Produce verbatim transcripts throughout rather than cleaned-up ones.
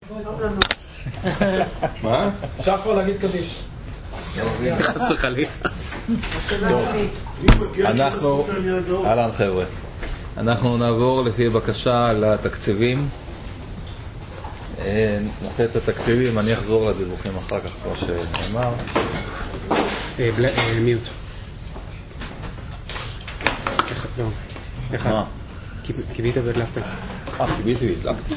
מה? אפשר כבר להגיד קדיש. אנחנו, אהלן חבר'ה, אנחנו נעבור לפי בקשה לתקציבים. נעשה את התקציבים, אני אחזור לדיווחים אחר כך כמו שנאמר. מיוט. אחד. מה? קיבית והדלפת. אה, קיביתי והדלפתי.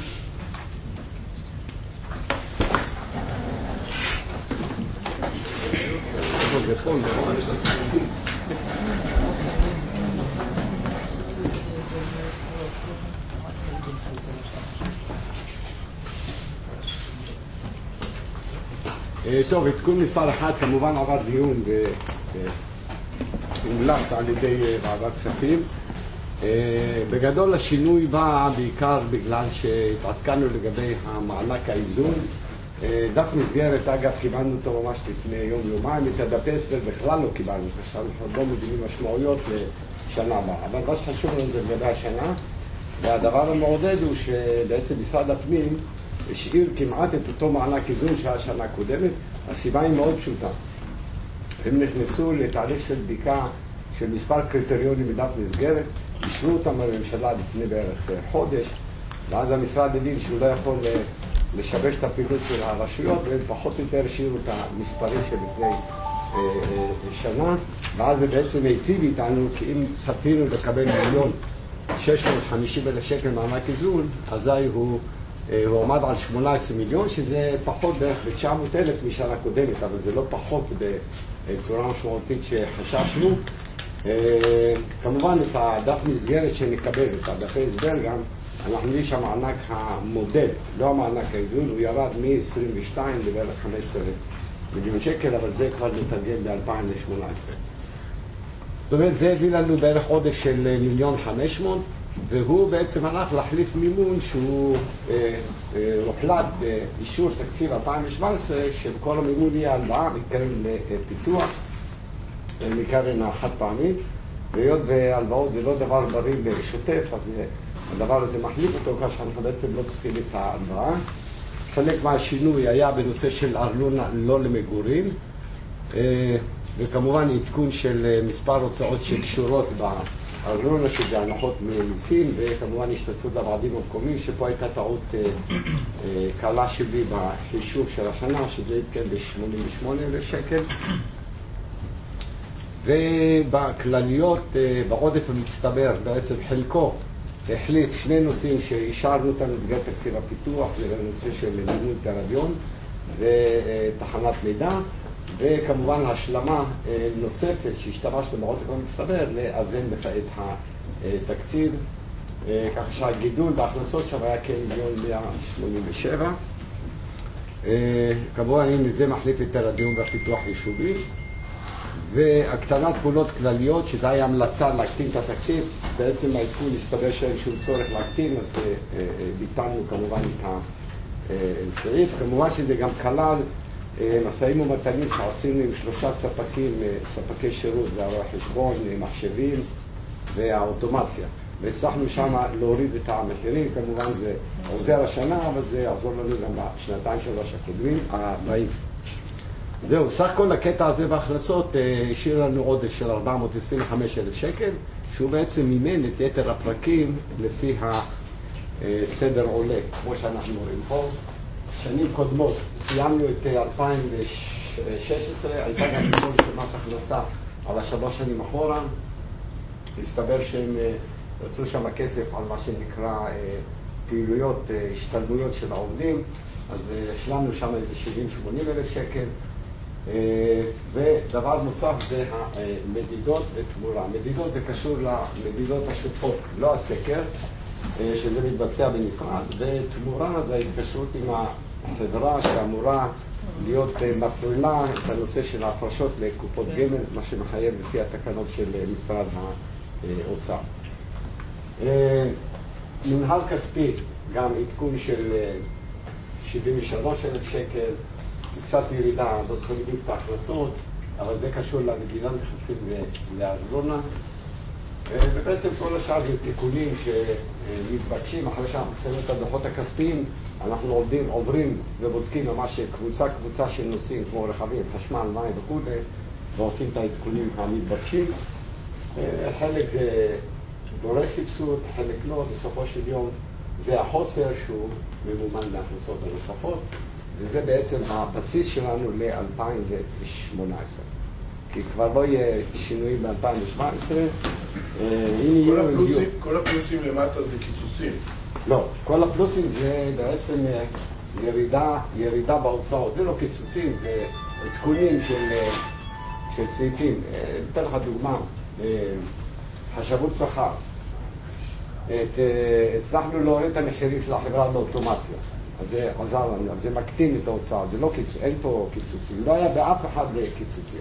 טוב, עדכון מספר אחד כמובן עבר דיון והומלץ על ידי ועדת כספים. בגדול השינוי בא בעיקר בגלל שהתעדכנו לגבי המענק האיזון. דף מסגרת, אגב, קיבלנו אותו ממש לפני יום יומיים, את הדפי הסבר בכלל לא קיבלנו, עכשיו אנחנו לא מבינים משמעויות לשנה הבאה, אבל מה שחשוב לנו זה לגבי השנה, והדבר המעודד הוא שבעצם משרד הפנים השאיר כמעט את אותו מענק איזון שהיה השנה הקודמת. הסיבה היא מאוד פשוטה, הם נכנסו לתהליך של בדיקה של מספר קריטריונים בדף מסגרת, אישרו אותם בממשלה לפני בערך חודש, ואז המשרד הבין שהוא לא יכול לשבש את הפעילות של הרשויות, והם פחות או יותר השאירו את המספרים שלפני אה, אה, שנה, ואז זה בעצם היטיב איתנו, כי אם צפינו לקבל מיליון שש מאות וחמישים אלף שקל מענק איזון, אזי הוא, אה, הוא עמד על שמונה עשרה מיליון, שזה פחות בערך ב-תשע מאות אלף משנה קודמת, אבל זה לא פחות בצורה משמעותית שחששנו. אה, כמובן את הדף מסגרת שנקבל, את הדפי הסבר גם, אנחנו נראה שהמענק המודל, לא המענק האיזון, הוא ירד מ-עשרים ושתיים לבערך חמש עשרה מיליון שקל, אבל זה כבר מתרגם ב-אלפיים שמונה עשרה. זאת אומרת, זה הביא לנו בערך עודף של מיליון חמש מאות, והוא בעצם הלך להחליף מימון שהוא אה, אה, הוחלט באישור תקציב אלפיים שבע עשרה, שכל המימון יהיה הלוואה מקרן לפיתוח, מקרן החד פעמית, והיות והלוואות זה לא דבר בריא לשוטף, אז הדבר הזה מחליף אותו, כאשר אנחנו בעצם לא צריכים את ההלוואה. חלק מהשינוי היה בנושא של ארנונה לא למגורים, וכמובן עדכון של מספר הוצאות שקשורות בארנונה, שזה הנחות ממיסים, וכמובן השתתפות לוועדים המקומיים, שפה הייתה טעות קלה שלי בחישוב של השנה, שזה התקן ב-שמונים ושמונה אלף שקל. ובכלליות, בעודף המצטבר, בעצם חלקו החליט שני נושאים שאישרנו אותם במסגרת תקציב הפיתוח, זה הנושא של לימוד תרדיון ותחנת מידע, וכמובן השלמה נוספת שהשתמשנו בעודף המצטבר לאזן את התקציב, ככה שהגידול בהכנסות שם היה כמיליון מאה שמונים ושבע. כמובן הנה זה מחליף את תרדיון והפיתוח יישובי, והקטנת פעולות כלליות, שזה היה המלצה להקטין את התקציב. בעצם העדכון הסתבר שאין שום צורך להקטין, אז ביטלנו כמובן את הסעיף. כמובן שזה גם כלל משאים ומתנים שעשינו עם שלושה ספקים, ספקי שירות, זה הרואה חשבון, מחשבים והאוטומציה, והצלחנו שם להוריד את המחירים. כמובן זה עוזר השנה, אבל זה יעזור לנו גם בשנתיים שלוש הקודמים הבאים. זהו, סך כל הקטע הזה בהכנסות השאיר לנו עודף של ארבע מאות עשרים וחמישה אלף שקל, שהוא בעצם מימן את יתר הפרקים לפי הסדר עולה, כמו שאנחנו רואים פה. שנים קודמות סיימנו את אלפיים ושש עשרה, הייתה גם ניצול של מס הכנסה על השלוש שנים אחורה. הסתבר שהם רצו שם כסף על מה שנקרא פעילויות, השתלמויות של העובדים, אז השלמנו שם איזה שבעים שמונים אלף שקל. ודבר נוסף זה המדידות ותמורה. מדידות זה קשור למדידות השוטפות, לא הסקר, שזה מתבצע בנפרד, ותמורה זה ההתקשרות עם החברה שאמורה להיות מפעילה את הנושא של ההפרשות לקופות גמל, מה שמחייב לפי התקנות של משרד האוצר. מנהל כספי, גם עדכון של שבעים ושלושה אלף שקל, קצת ירידה, לא זוכרים את ההכנסות, אבל זה קשור למדינה נכנסים לארנונה. ובעצם כל השאר זה תיקונים שמתבקשים אחרי שאנחנו מסיימים את הדוחות הכספיים. אנחנו עובדים, עוברים ובודקים ממש קבוצה קבוצה של נושאים כמו רכבים, חשמל, מים וכו', ועושים את העדכונים המתבקשים. חלק זה דורש סבסוד, חלק לא. בסופו של יום זה החוסר שהוא ממומן להכנסות הנוספות, וזה בעצם הבסיס שלנו ל-אלפיים שמונה עשרה. כי כבר לא יהיה שינויים ב-אלפיים שבע עשרה. כל הפלוסים למטה זה קיצוצים? לא, כל הפלוסים זה בעצם ירידה, ירידה בהוצאות. זה לא קיצוצים, זה עדכונים של, של סעיפים. אתן לך דוגמה, חשבות שכר. הצלחנו להוריד את המחירים של החברה לאוטומציה. אז זה עזר לנו, אז זה מקטין את ההוצאה. זה לא קיצוצים, אין פה קיצוצים. לא היה באף אחד קיצוצים.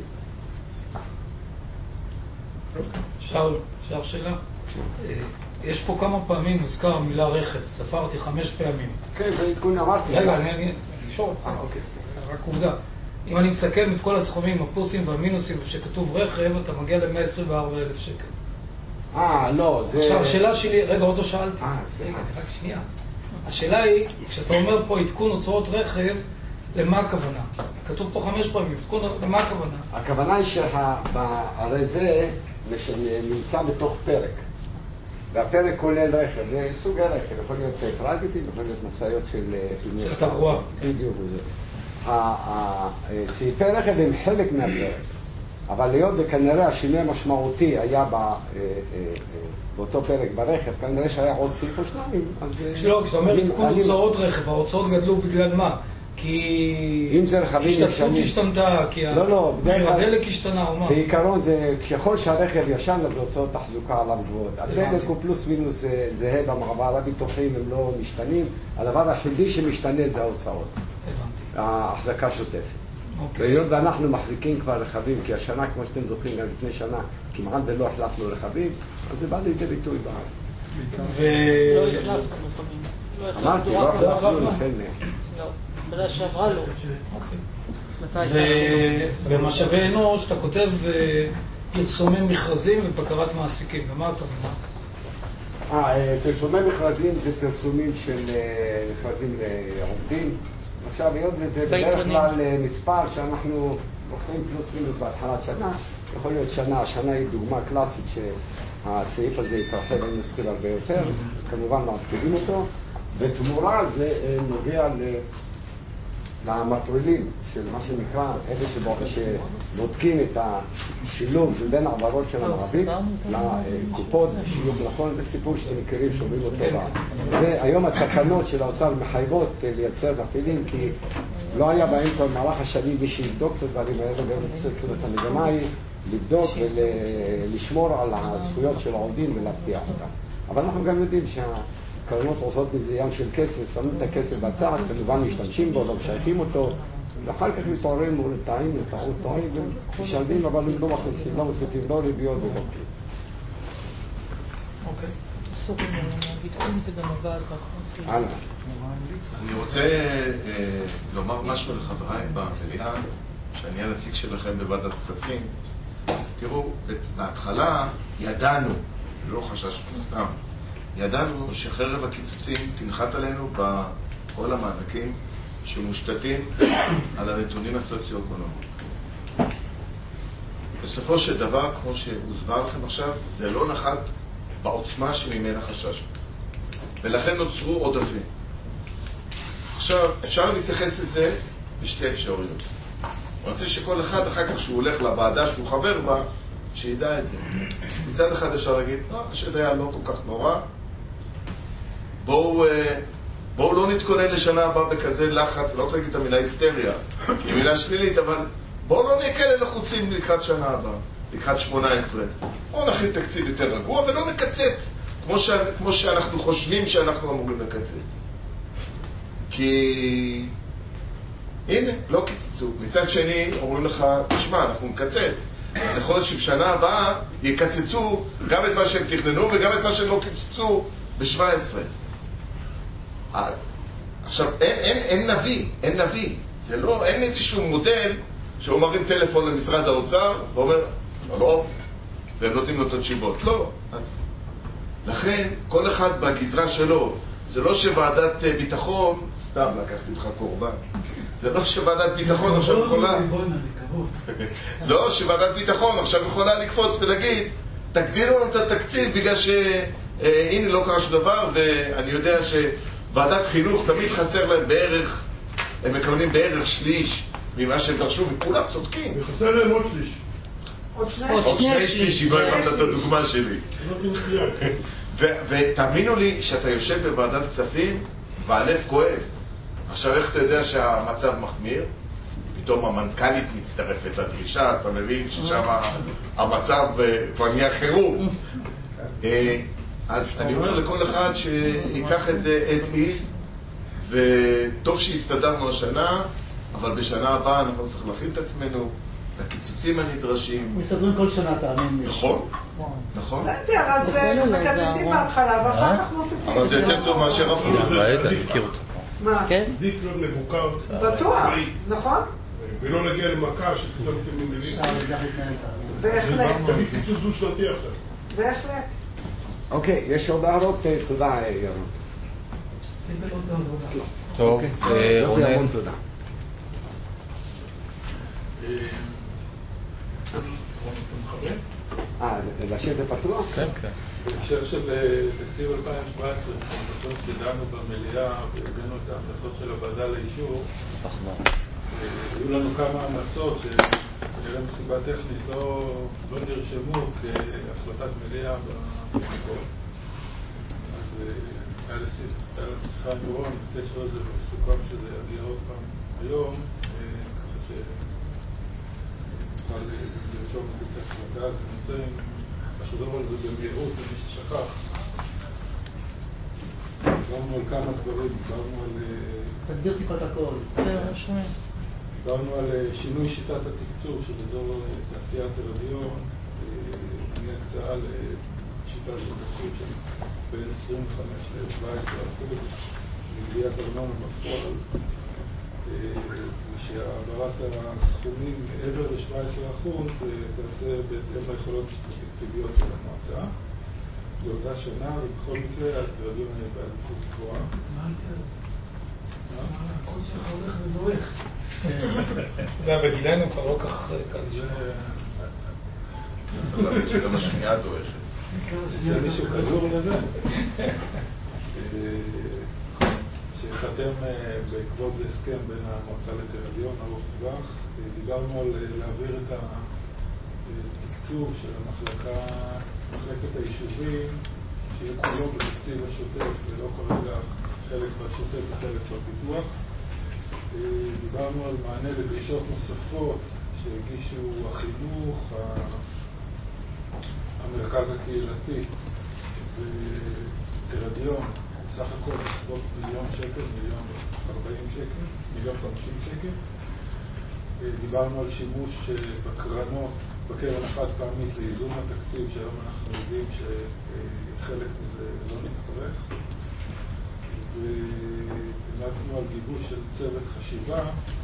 שאול, אפשר שאלה? יש פה כמה פעמים מוזכר המילה רכב, ספרתי חמש פעמים. כן, זה עדכון אמרתי. רגע, אני אשאול. אה, אוקיי. רק עובדה. אם אני מסכם את כל הסכומים, הפלוסים והמינוסים, שכתוב רכב, אתה מגיע ל-מאה עשרים וארבעה אלף שקל. אה, לא, זה... עכשיו, השאלה שלי, רגע, עוד לא שאלתי. אה, סליחה. רק שנייה. השאלה היא, כשאתה אומר פה עדכון הוצאות רכב, למה הכוונה? כתוב פה חמש פעמים, עדכון, למה הכוונה? הכוונה היא שהרי זה נמצא בתוך פרק. והפרק כולל רכב, זה סוג הרכב, יכול להיות פרייבטים, יכול להיות מסעיות של... של תברואה. בדיוק, זה. סעיפי רכב הם חלק מהפרק, אבל להיות וכנראה השינוי המשמעותי היה באותו פרק ברכב, כנראה שהיה עוד סעיף או שניים, אז... לא, כשאתה אומר עדכון הוצאות רכב, ההוצאות גדלו בגלל מה? כי השתתפות השתנתה, כי הדלק השתנה או מה? בעיקרון זה, ככל שהרכב ישן, אז הוצאות תחזוקה עליו גבוהות. הדלק הוא פלוס מינוס זהה במעבר, הביטוחים הם לא משתנים, הדבר היחידי שמשתנה זה ההוצאות. ההחזקה שוטפת. והיות ואנחנו מחזיקים כבר רכבים, כי השנה, כמו שאתם זוכרים, גם לפני שנה, כמעט ולא החלפנו רכבים, אז זה בא לידי ביטוי בארץ. לא החלפנו רכבים. אמרתי, לא החלפנו, לכן... לא. בגלל שעברה לו. ובמשאבי אנוש אתה כותב פרסומי מכרזים ובקרת מעסיקים, ומה הכוונה? פרסומי מכרזים זה פרסומים של מכרזים לעובדים. עכשיו, היות וזה בדרך כלל מספר שאנחנו לוקחים פלוס מינוס בהתחלת שנה, יכול להיות שנה, השנה היא דוגמה קלאסית שהסעיף הזה יתרחב על נסחיל הרבה יותר, כמובן מעדכנים אותו, ותמורה זה נוגע למטרילים של מה שנקרא, אלה שבודקים את השילוב של בין העברות של המעביד לקופות, שילוב נכון, זה סיפור שאתם מכירים, שומעים אותו בה. היום התקנות של האוצר מחייבות לייצר מפעילים, כי לא היה באמצע במהלך השנים מי שיבדוק את הדברים האלה, גם את המגמה היא לבדוק ולשמור על הזכויות של העובדים ולהבטיח אותם. אבל אנחנו גם יודעים שה... קרנות עושות מזה ים של כסף, שמים את הכסף בצד, כמובן משתמשים בו, לא משייכים אותו, ואחר כך מתעוררים מול טעים, נצרות טועים, ומשלמים, אבל הם לא מכניסים, לא מוסיפים, לא ריביות ולא כלום. אוקיי. בסוף ביטחון זה גם עבד רק. הלאה. אני רוצה לומר משהו לחבריי במליאה, שאני הנציג שלכם בוועדת כספים. תראו, בהתחלה ידענו, לא חששנו סתם, ידענו שחרב הקיצוצים תנחת עלינו בכל המענקים שמושתתים על הנתונים הסוציו-אקונומיים. בסופו של דבר, כמו שהוסבר לכם עכשיו, זה לא נחת בעוצמה שממנה חשש. ולכן נוצרו עודפים. עכשיו, אפשר להתייחס לזה בשתי אפשרויות. אני רוצה שכל אחד אחר כך שהוא הולך לוועדה שהוא חבר בה, שידע את זה. מצד אחד אפשר להגיד, לא, השד היה לא כל כך נורא, בואו, בואו לא נתכונן לשנה הבאה בכזה לחץ, לא רוצה להגיד את המילה היסטריה, היא מילה שלילית, אבל בואו לא נהיה כאלה לחוצים לקראת שנה הבאה, לקראת שמונה עשרה. בואו נכין תקציב יותר רגוע ולא נקצץ, כמו, ש... כמו שאנחנו חושבים שאנחנו אמורים לקצץ. כי הנה, לא קיצצו. מצד שני, אומרים לך, תשמע, אנחנו נקצץ. יכול להיות שבשנה הבאה יקצצו גם את מה שהם תכננו וגם את מה שהם לא קיצצו ב-שבע עשרה. עכשיו, אין, אין, אין נביא, אין נביא. זה לא, אין איזשהו מודל שהוא מרים טלפון למשרד האוצר ואומר, לא, והם נותנים לו את התשובות. לא. אז לכן, כל אחד בגזרה שלו, זה לא שוועדת ביטחון, סתם לקחתי לך קורבן, זה לא שוועדת ביטחון עכשיו יכולה, לא שוועדת ביטחון עכשיו יכולה לקפוץ ולהגיד, תגדילו לנו את התקציב בגלל שהנה לא קרה שום דבר, ואני יודע שוועדת חינוך תמיד חסר להם בערך, הם מקבלים בערך שליש ממה שהם דרשו, וכולם צודקים. וחסר להם עוד שליש. עוד שני שליש, אם לא הבנת את הדוגמה שלי. ותאמינו לי שאתה יושב בוועדת כספים והלב כואב. עכשיו איך אתה יודע שהמצב מחמיר? פתאום המנכ"לית מצטרפת לדרישה, אתה מבין ששם המצב כבר נהיה חירום. אז אני אומר לכל אחד שיקח את זה as is, וטוב שהסתדרנו השנה, אבל בשנה הבאה אנחנו צריכים להכין את עצמנו לקיצוצים הנדרשים. מסתדרים כל שנה, תאמין לי. נכון, נכון. בסדר, אז מקצצים בהתחלה, ואחר כך מוסיפים. אבל זה יותר טוב מאשר אפילו. ראית, אני מכיר אותו. מה? עדיף להיות מבוקר. בטוח, נכון? ולא נגיע למכה שפתאום אתם נמלים. בהחלט. תמיד קיצוץ דו שנתי עכשיו. בהחלט. אוקיי, יש עוד הערות? תודה, ירון. טוב, רונן. תודה. אה, לשבת פתוח? כן, כן. בהקשר של תקציב אלפיים שבע עשרה, אנחנו דנו במליאה והבאנו את ההמלצות של הוועדה לאישור. היו לנו כמה המלצות שנראה מסיבה טכנית לא נרשמו כהחלטת מליאה במקום. אז היה לשיחה עם רון, בקשר לזה וסוכם שזה יגיע עוד פעם היום, ככה שנוכל לרשום את זה כהחלטה. אני רוצה לחזור על זה במהירות למי ששכח. דיברנו על כמה דברים, דיברנו על... תגדיר טיפה את הכל. דיברנו על שינוי שיטת התקצוב של אזור תעשיית הרדיון, מהקצאה לשיטה של תקצוב של בין עשרים וחמש ל-שבע עשרה אחוז, מגביית ארנונה בפועל, ושהעברת הסכומים מעבר ל-שבע עשרה אחוז תעשה בהתאם ליכולות התקציביות של המועצה. באותה שנה, ובכל מקרה, הרדיון היה בעדיפות גבוהה. מה הייתה? הכל שלך הולך ודורך. זה בגילנו כבר לא כך קל. צריך להגיד שגם השנייה דורכת. זה מישהו כדור לזה. שחתם בעקבות זה הסכם בין המועצה לטרדיון, ארוך טווח. דיברנו על להעביר את התקצוב של המחלקה, מחלקת היישובים, שיהיה כולו בתקציב השוטף ולא כרגע חלק בשוטף וחלק בפיתוח. דיברנו על מענה לדרישות נוספות שהגישו החינוך, המרכז הקהילתי וטרדיון, סך הכל בסביבות מיליון שקל, מיליון ארבעים שקל, מיליון חמישים שקל. דיברנו על שימוש בקרנות, בקרן החד פעמית לאיזון התקציב, שהיום אנחנו יודעים שחלק מזה לא נצטרך. והמלצנו על גיבוש של צוות חשיבה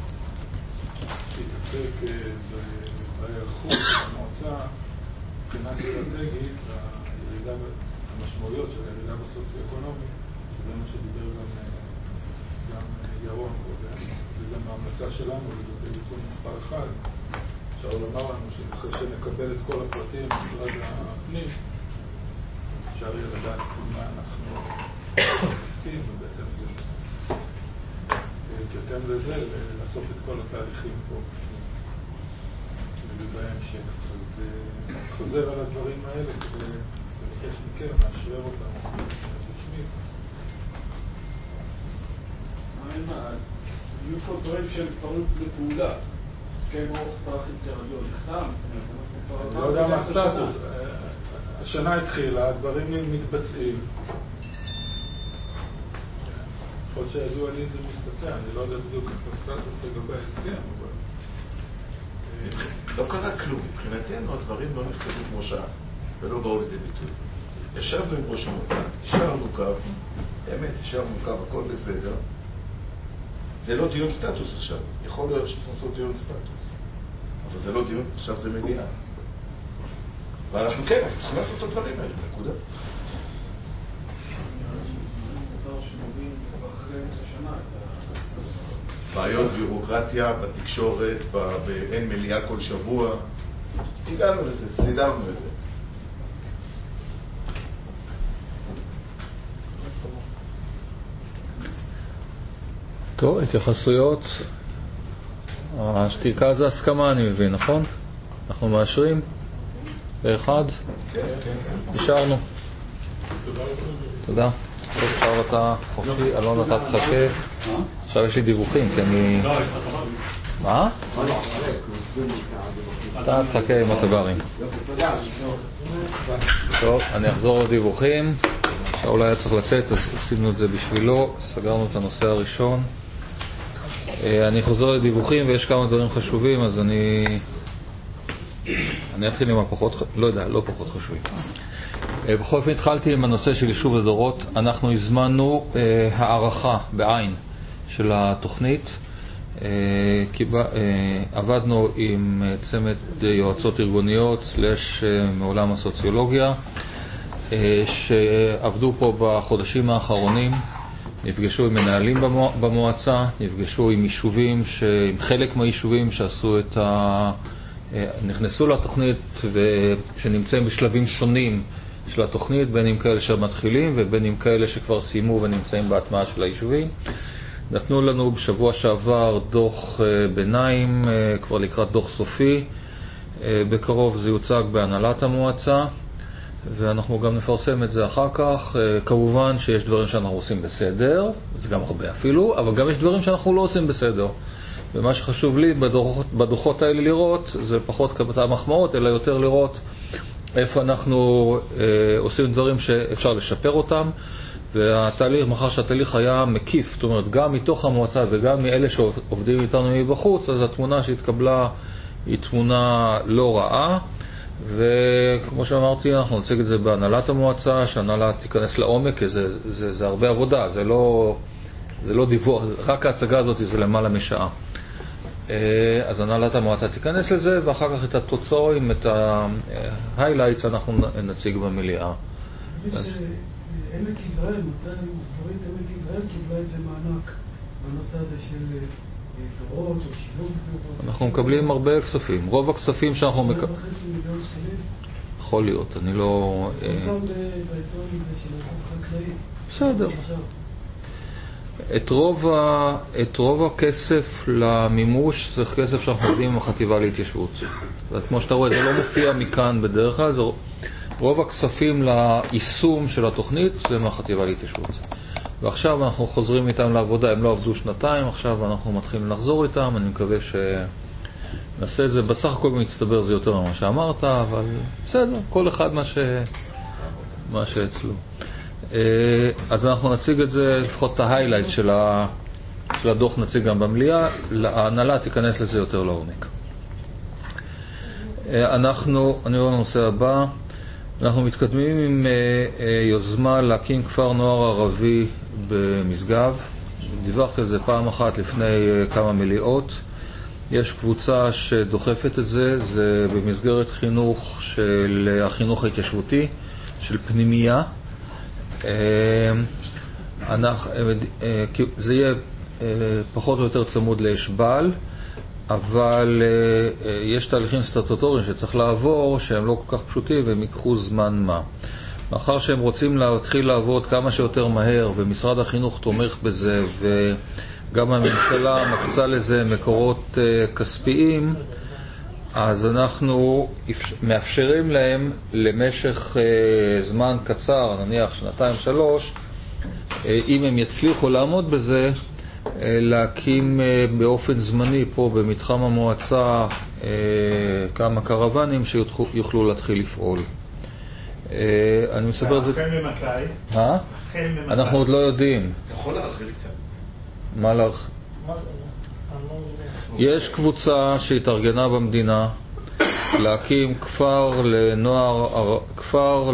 שהתעסק בהיערכות של המועצה מבחינה אסטרטגית המשמעויות של הירידה בסוציו-אקונומי, שזה מה שדיבר גם, גם ירון קודם, וגם ההמלצה שלנו לגבי תיקון מספר אחד. אפשר לומר לנו שאחרי שנקבל את כל הפרטים במשרד הפנים, אפשר יהיה לדעת מה אנחנו עסקים, ובהתאם לזה, בהתאם לזה, לאסוף את כל התהליכים פה ובהמשך. אז חוזר על הדברים האלה כדי לבקש מכם, לאשרר אותם רשמית. יהיו פה דברים שהם דברים לפעולה. הסכם ארוך טווח עם טרדיון נחתם. אני לא יודע מה הסטטוס. השנה התחילה, הדברים מתבצעים. יכול שידוע לי זה מתבצע, אני לא יודע בדיוק את הסטטוס לגבי ההסכם, אבל... לא קרה כלום, מבחינתנו הדברים לא נכתבו כמו שעה, ולא באו לידי ביטוי. ישבנו עם ראש המועצה, השארנו קו, באמת, השארנו קו, הכל בסדר. זה לא דיון סטטוס עכשיו, יכול להיות שצריך לעשות דיון סטטוס, אבל זה לא דיון, עכשיו זה מליאה. ואנחנו כן, אנחנו צריכים לעשות את הדברים האלה, נקודה. בעיות ביורוקרטיה, בתקשורת, באין מליאה כל שבוע, הגענו לזה, סידרנו את זה. טוב, התייחסויות. השתיקה זה הסכמה, אני מבין, נכון? אנחנו מאשרים? באחד? כן, כן. נשארנו. תודה. טוב, עכשיו אתה חופשי, אלון אתה תחכה. עכשיו יש לי דיווחים, כי אני... מה? אתה תחכה עם הטברים. טוב, אני אחזור לדיווחים. עכשיו אולי היה צריך לצאת, אז עשינו את זה בשבילו. סגרנו את הנושא הראשון. אני חוזר לדיווחים ויש כמה דברים חשובים, אז אני... אני אתחיל עם הפחות... לא יודע, לא פחות חשובים. בכל אופן התחלתי עם הנושא של יישוב הדורות. אנחנו הזמנו אה, הערכה בעין של התוכנית. אה, קיבה, אה, עבדנו עם צמד יועצות ארגוניות סלש אה, מעולם הסוציולוגיה אה, שעבדו פה בחודשים האחרונים. נפגשו עם מנהלים במו, במועצה, נפגשו עם יישובים, ש, עם חלק מהיישובים שעשו את ה... נכנסו לתוכנית ושנמצאים בשלבים שונים של התוכנית, בין אם כאלה שמתחילים ובין אם כאלה שכבר סיימו ונמצאים בהטמעה של היישובים. נתנו לנו בשבוע שעבר דוח ביניים, כבר לקראת דוח סופי. בקרוב זה יוצג בהנהלת המועצה ואנחנו גם נפרסם את זה אחר כך. כמובן שיש דברים שאנחנו עושים בסדר, זה גם הרבה אפילו, אבל גם יש דברים שאנחנו לא עושים בסדר. ומה שחשוב לי בדוחות, בדוחות האלה לראות זה פחות כבתה מחמאות, אלא יותר לראות איפה אנחנו אה, עושים דברים שאפשר לשפר אותם. והתהליך, מאחר שהתהליך היה מקיף, זאת אומרת גם מתוך המועצה וגם מאלה שעובדים איתנו מבחוץ, אז התמונה שהתקבלה היא תמונה לא רעה. וכמו שאמרתי, אנחנו נציג את זה בהנהלת המועצה, שהנהלה תיכנס לעומק, כי זה, זה, זה הרבה עבודה, זה לא, זה לא דיווח, רק ההצגה הזאת זה למעלה משעה. אז הנהלת המועצה תיכנס לזה, ואחר כך את התוצאים, את ההיילייטס אנחנו נציג במליאה. עמק יזרעאל, מתי דורית עמק יזרעאל קיבלה איזה מענק בנושא הזה של דורות או שילוב דורות? אנחנו מקבלים הרבה כספים. רוב הכספים שאנחנו מקבלים... שבע וחצי מיליון שקלים? יכול להיות, אני לא... פורסם בעיתון של החוק חקלאי. בסדר. את רוב, ה... את רוב הכסף למימוש זה כסף שאנחנו עובדים עם החטיבה להתיישבות. כמו שאתה רואה, זה לא מופיע מכאן בדרך כלל, זה... רוב הכספים ליישום של התוכנית זה מהחטיבה להתיישבות. ועכשיו אנחנו חוזרים איתם לעבודה, הם לא עבדו שנתיים, עכשיו אנחנו מתחילים לחזור איתם, אני מקווה שנעשה את זה, בסך הכל מצטבר זה יותר ממה שאמרת, אבל בסדר, כל אחד מה, ש... מה שאצלו. אז אנחנו נציג את זה, לפחות את ההיילייט של, ה... של הדוח נציג גם במליאה, ההנהלה תיכנס לזה יותר לעומק. אנחנו, אני רואה לנושא הבא, אנחנו מתקדמים עם יוזמה להקים כפר נוער ערבי במשגב. דיווחתי על זה פעם אחת לפני כמה מליאות. יש קבוצה שדוחפת את זה, זה במסגרת חינוך של החינוך ההתיישבותי, של פנימייה. זה יהיה פחות או יותר צמוד לאשבל, אבל uh, יש תהליכים סטטוטוריים שצריך לעבור שהם לא כל כך פשוטים והם ייקחו זמן מה. מאחר שהם רוצים להתחיל לעבוד כמה שיותר מהר ומשרד החינוך תומך בזה וגם הממשלה מקצה לזה מקורות uh, כספיים, אז אנחנו מאפשרים להם למשך uh, זמן קצר, נניח שנתיים שלוש, uh, אם הם יצליחו לעמוד בזה, להקים באופן זמני פה במתחם המועצה כמה קרוונים שיוכלו להתחיל לפעול. אני מספר את זה... החל ממתי? מה? אנחנו עוד לא יודעים. יכול להרחיב קצת. מה להרחיב? יש קבוצה שהתארגנה במדינה להקים כפר לנוער, כפר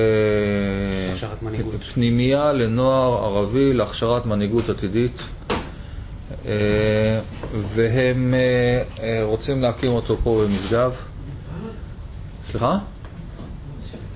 לפנימייה לנוער ערבי להכשרת מנהיגות עתידית, והם רוצים להקים אותו פה במשגב. סליחה?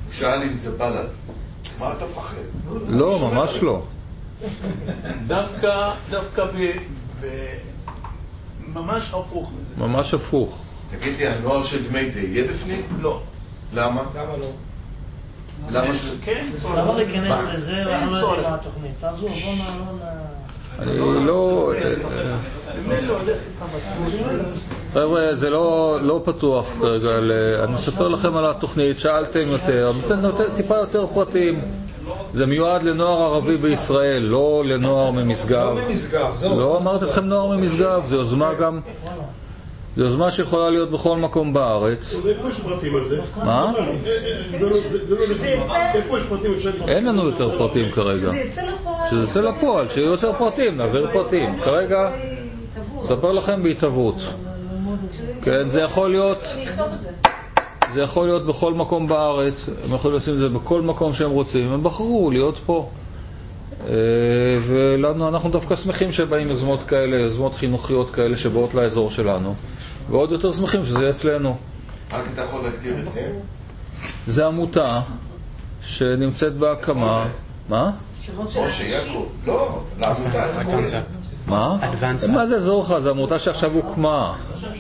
שאל אם זה בל"ד. מה אתה מפחד? לא, ממש לא. דווקא, דווקא ב... ממש הפוך מזה. ממש הפוך. תגידי, הנוער של דמי די יהיה בפנים? לא. למה? למה לא? למה ש... כן, למה להיכנס לזה ואנחנו לא יודעים לתוכנית? תעזבו, בואו נעלון... אני לא... חבר'ה, זה לא פתוח כרגע. אני אספר לכם על התוכנית, שאלתם יותר, נותן טיפה יותר פרטים. זה מיועד לנוער ערבי בישראל, לא לנוער ממשגב. לא ממשגב, זהו. לא אמרתי לכם נוער ממשגב, זו יוזמה גם... זו יוזמה שיכולה להיות בכל מקום בארץ. איפה יש פרטים על זה? מה? איפה יש פרטים? אין לנו יותר פרטים כרגע. שזה יצא לפועל, שיהיו יותר פרטים, נעביר פרטים. כרגע, אספר לכם בהתהוות. כן, זה יכול להיות... זה יכול להיות בכל מקום בארץ, הם יכולים לשים את זה בכל מקום שהם רוצים, הם בחרו להיות פה. ולנו, אנחנו דווקא שמחים שבאים יוזמות כאלה, יוזמות חינוכיות כאלה שבאות לאזור שלנו, ועוד יותר שמחים שזה יהיה אצלנו. רק אתה יכול להגדיר את זה? זה עמותה שנמצאת בהקמה. מה? או שיעקב. לא, לעמותה. מה? מה זה זורך? זה עמותה שעכשיו הוקמה.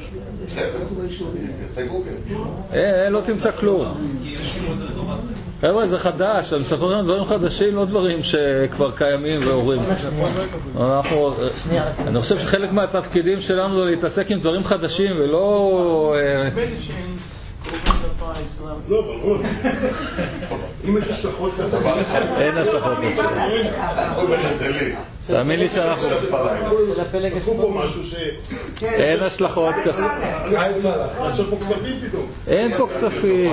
אה, לא תמצא כלום. חבר'ה, זה חדש, אני מספר לנו דברים חדשים, לא דברים שכבר קיימים והורים. אנחנו, אני חושב שחלק מהתפקידים שלנו זה להתעסק עם דברים חדשים ולא... לא, ברור. אם יש השלכות כזה... אין השלכות כזה. תאמין לי שאנחנו... אין השלכות כזה. אין פה כספים.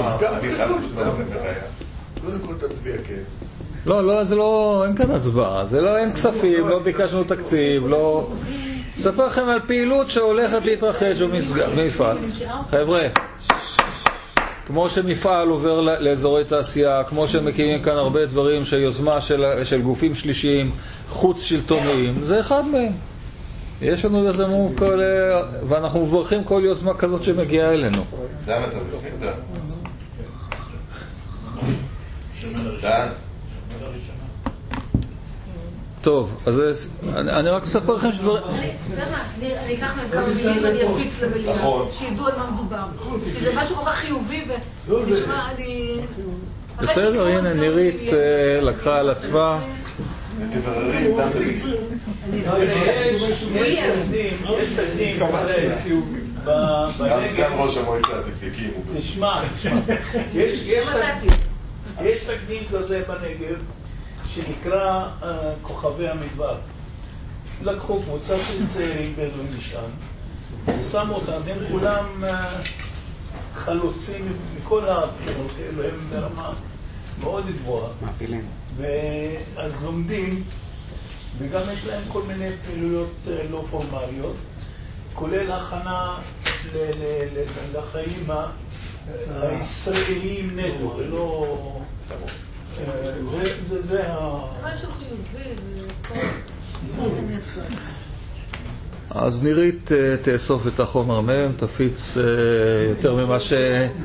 קודם כל תצביע כן. לא, לא, זה לא... אין כאן הצבעה. זה לא, אין כספים, לא ביקשנו תקציב, לא... אספר לכם על פעילות שהולכת להתרחש במפעל. חבר'ה, כמו שמפעל עובר לאזורי תעשייה, כמו שמקימים כאן הרבה דברים שיוזמה של, של גופים שלישיים, חוץ שלטוניים, זה אחד מהם. יש לנו יזמו כל, ואנחנו מברכים כל יוזמה כזאת שמגיעה אלינו. דן, אתה מבחין דן? דן? טוב, אז אני רק אספר לכם שדברים... אני אקח מהם כמה מילים ואני אפיץ למליאה, שידעו על מה מדובר. כי זה משהו כל כך חיובי ונשמע, אני... בסדר, הנה, נירית לקחה על עצמה. תבררי, דן. יש תקדים כזה. גם ראש המועצה תקדיקים. תשמע, יש תקדים כזה בנגב שנקרא uh, כוכבי המדבר. לקחו קבוצה של צעירים בדואים משם, ושמו אותם, הם כולם uh, חלוצים מכל הבחינות האלו, הם ברמה מאוד גבוהה. מעפילים. ואז לומדים, וגם יש להם כל מיני פעילויות uh, לא פורמליות, כולל הכנה לחיים הישראליים נטו, ולא... זה, זה ה... משהו חיובי. אז נירית תאסוף את החומר מהם, תפיץ יותר ממה ש...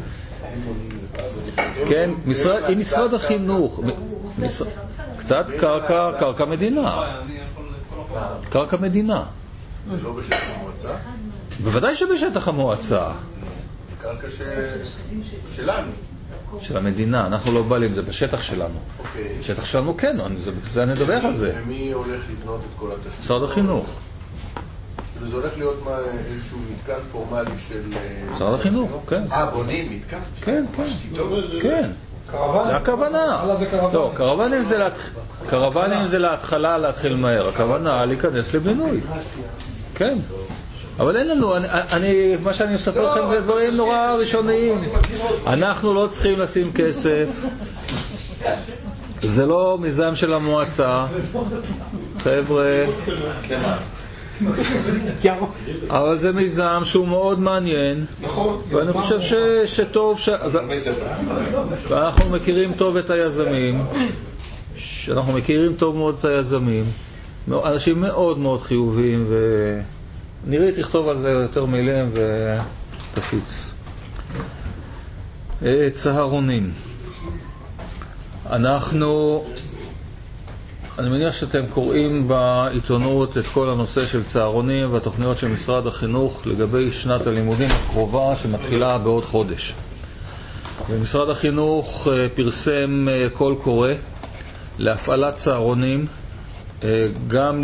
כן, עם משרד החינוך. קצת קרקע, קרקע מדינה. קרקע מדינה. זה לא בשטח המועצה? בוודאי שבשטח המועצה. קרקע שלנו. של המדינה, אנחנו לא בעלים, זה בשטח שלנו. אוקיי. בשטח שלנו כן, זה אני אדבר על זה. ומי הולך לבנות את כל התשתית? משרד החינוך. זה הולך להיות איזשהו מתקן פורמלי של... משרד החינוך, כן. אה, בונים מתקן? כן, כן. כן. זה הכוונה. לא, קרוונים זה להתחלה, להתחיל מהר. הכוונה להיכנס לבינוי. כן. אבל אין לנו, אני, אני, מה שאני מספר לכם זה דברים נורא ראשוניים. אנחנו לא צריכים לשים כסף. זה לא מיזם של המועצה. חבר'ה. אבל זה מיזם שהוא מאוד מעניין. ואני חושב ש, שטוב ש... ואנחנו מכירים טוב את היזמים. אנחנו מכירים טוב מאוד את היזמים. אנשים מאוד מאוד חיוביים ו... נראית לכתוב על זה יותר מילים ותפיץ. צהרונים. אנחנו, אני מניח שאתם קוראים בעיתונות את כל הנושא של צהרונים והתוכניות של משרד החינוך לגבי שנת הלימודים הקרובה שמתחילה בעוד חודש. ומשרד החינוך פרסם קול קורא להפעלת צהרונים גם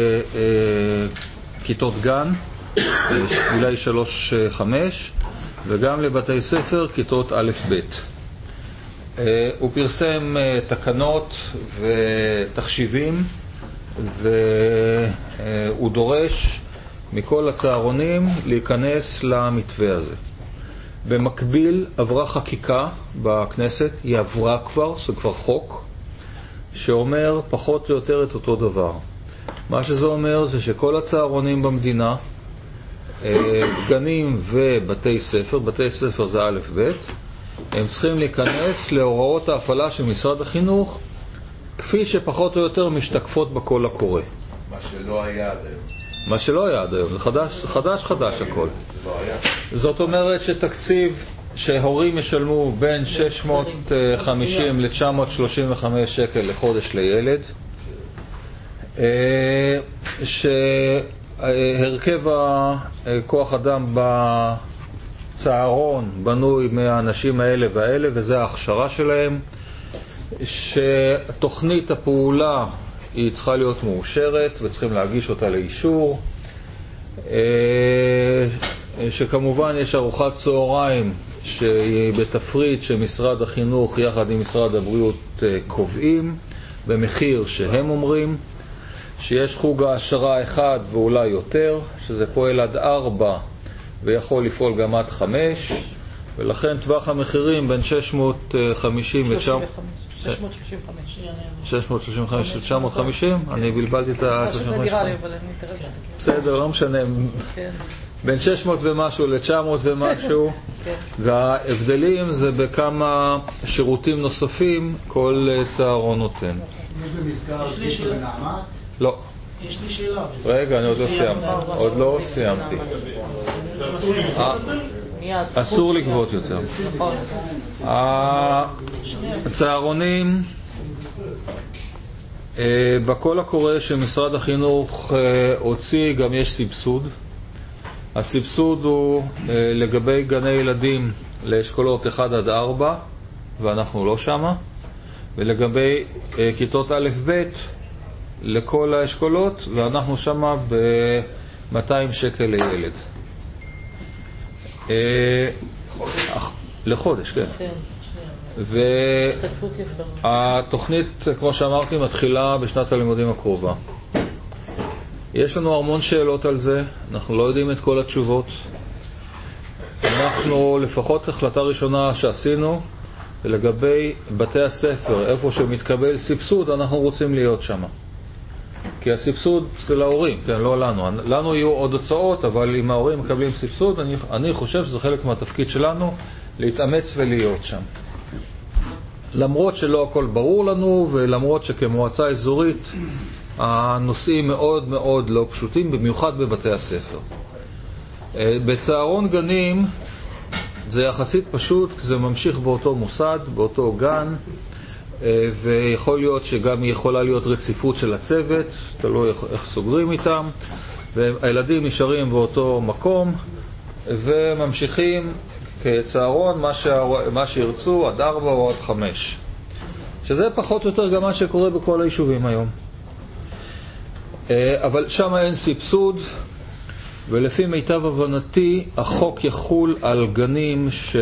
לכיתות גן, גילאי שלוש חמש, וגם לבתי ספר, כיתות א' ב'. הוא פרסם תקנות ותחשיבים, והוא דורש מכל הצהרונים להיכנס למתווה הזה. במקביל עברה חקיקה בכנסת, היא עברה כבר, זה כבר חוק, שאומר פחות או יותר את אותו דבר. מה שזה אומר זה שכל הצהרונים במדינה, גנים ובתי ספר, בתי ספר זה א' ב', הם צריכים להיכנס להוראות ההפעלה של משרד החינוך, כפי שפחות או יותר משתקפות בקול הקורא. מה שלא היה עד היום. מה שלא היה עד היום, זה חדש, חדש, חדש הכל. זאת אומרת שתקציב שהורים ישלמו בין שש מאות וחמישים ל-תשע מאות שלושים וחמש שקל לחודש לילד, שהרכב הכוח אדם בצהרון בנוי מהאנשים האלה והאלה, וזה ההכשרה שלהם, שתוכנית הפעולה היא צריכה להיות מאושרת וצריכים להגיש אותה לאישור, שכמובן יש ארוחת צהריים שהיא בתפריט שמשרד החינוך יחד עם משרד הבריאות קובעים במחיר שהם אומרים, שיש חוג העשרה אחד ואולי יותר, שזה פועל עד ארבע ויכול לפעול גם עד חמש, ולכן טווח המחירים בין שש מאות וחמישים ו-תשע מאות שלושים וחמש ל-תשע מאות וחמישים, אני בלבלתי את ה-שלושים וחמש. בסדר, לא משנה. בין שש מאות ומשהו ל-תשע מאות ומשהו, וההבדלים זה בכמה שירותים נוספים כל צהרון נותן. יש לי שאלה. לא. יש לי שאלה. רגע, אני עוד לא סיימתי. עוד לא סיימתי. אסור לגבות יותר. הצהרונים, בכל הקורא שמשרד החינוך הוציא גם יש סבסוד. הסבסוד הוא לגבי גני ילדים לאשכולות אחד עד ארבע, ואנחנו לא שמה, ולגבי כיתות א' ב' לכל האשכולות, ואנחנו שמה ב-מאתיים שקל לילד. לחודש, כן. והתוכנית, כמו שאמרתי, מתחילה בשנת הלימודים הקרובה. יש לנו המון שאלות על זה, אנחנו לא יודעים את כל התשובות. אנחנו, לפחות החלטה ראשונה שעשינו, לגבי בתי הספר, איפה שמתקבל סבסוד, אנחנו רוצים להיות שם. כי הסבסוד זה להורים, כן, לא לנו. לנו יהיו עוד הוצאות, אבל אם ההורים מקבלים סבסוד, אני, אני חושב שזה חלק מהתפקיד שלנו להתאמץ ולהיות שם. למרות שלא הכל ברור לנו, ולמרות שכמועצה אזורית, הנושאים מאוד מאוד לא פשוטים, במיוחד בבתי הספר. בצהרון גנים זה יחסית פשוט, כי זה ממשיך באותו מוסד, באותו גן, ויכול להיות שגם יכולה להיות רציפות של הצוות, תלוי איך סוגרים איתם, והילדים נשארים באותו מקום וממשיכים כצהרון מה, שה... מה שירצו עד ארבע או עד חמש, שזה פחות או יותר גם מה שקורה בכל היישובים היום. אבל שם אין סבסוד, ולפי מיטב הבנתי החוק יחול על גנים ש...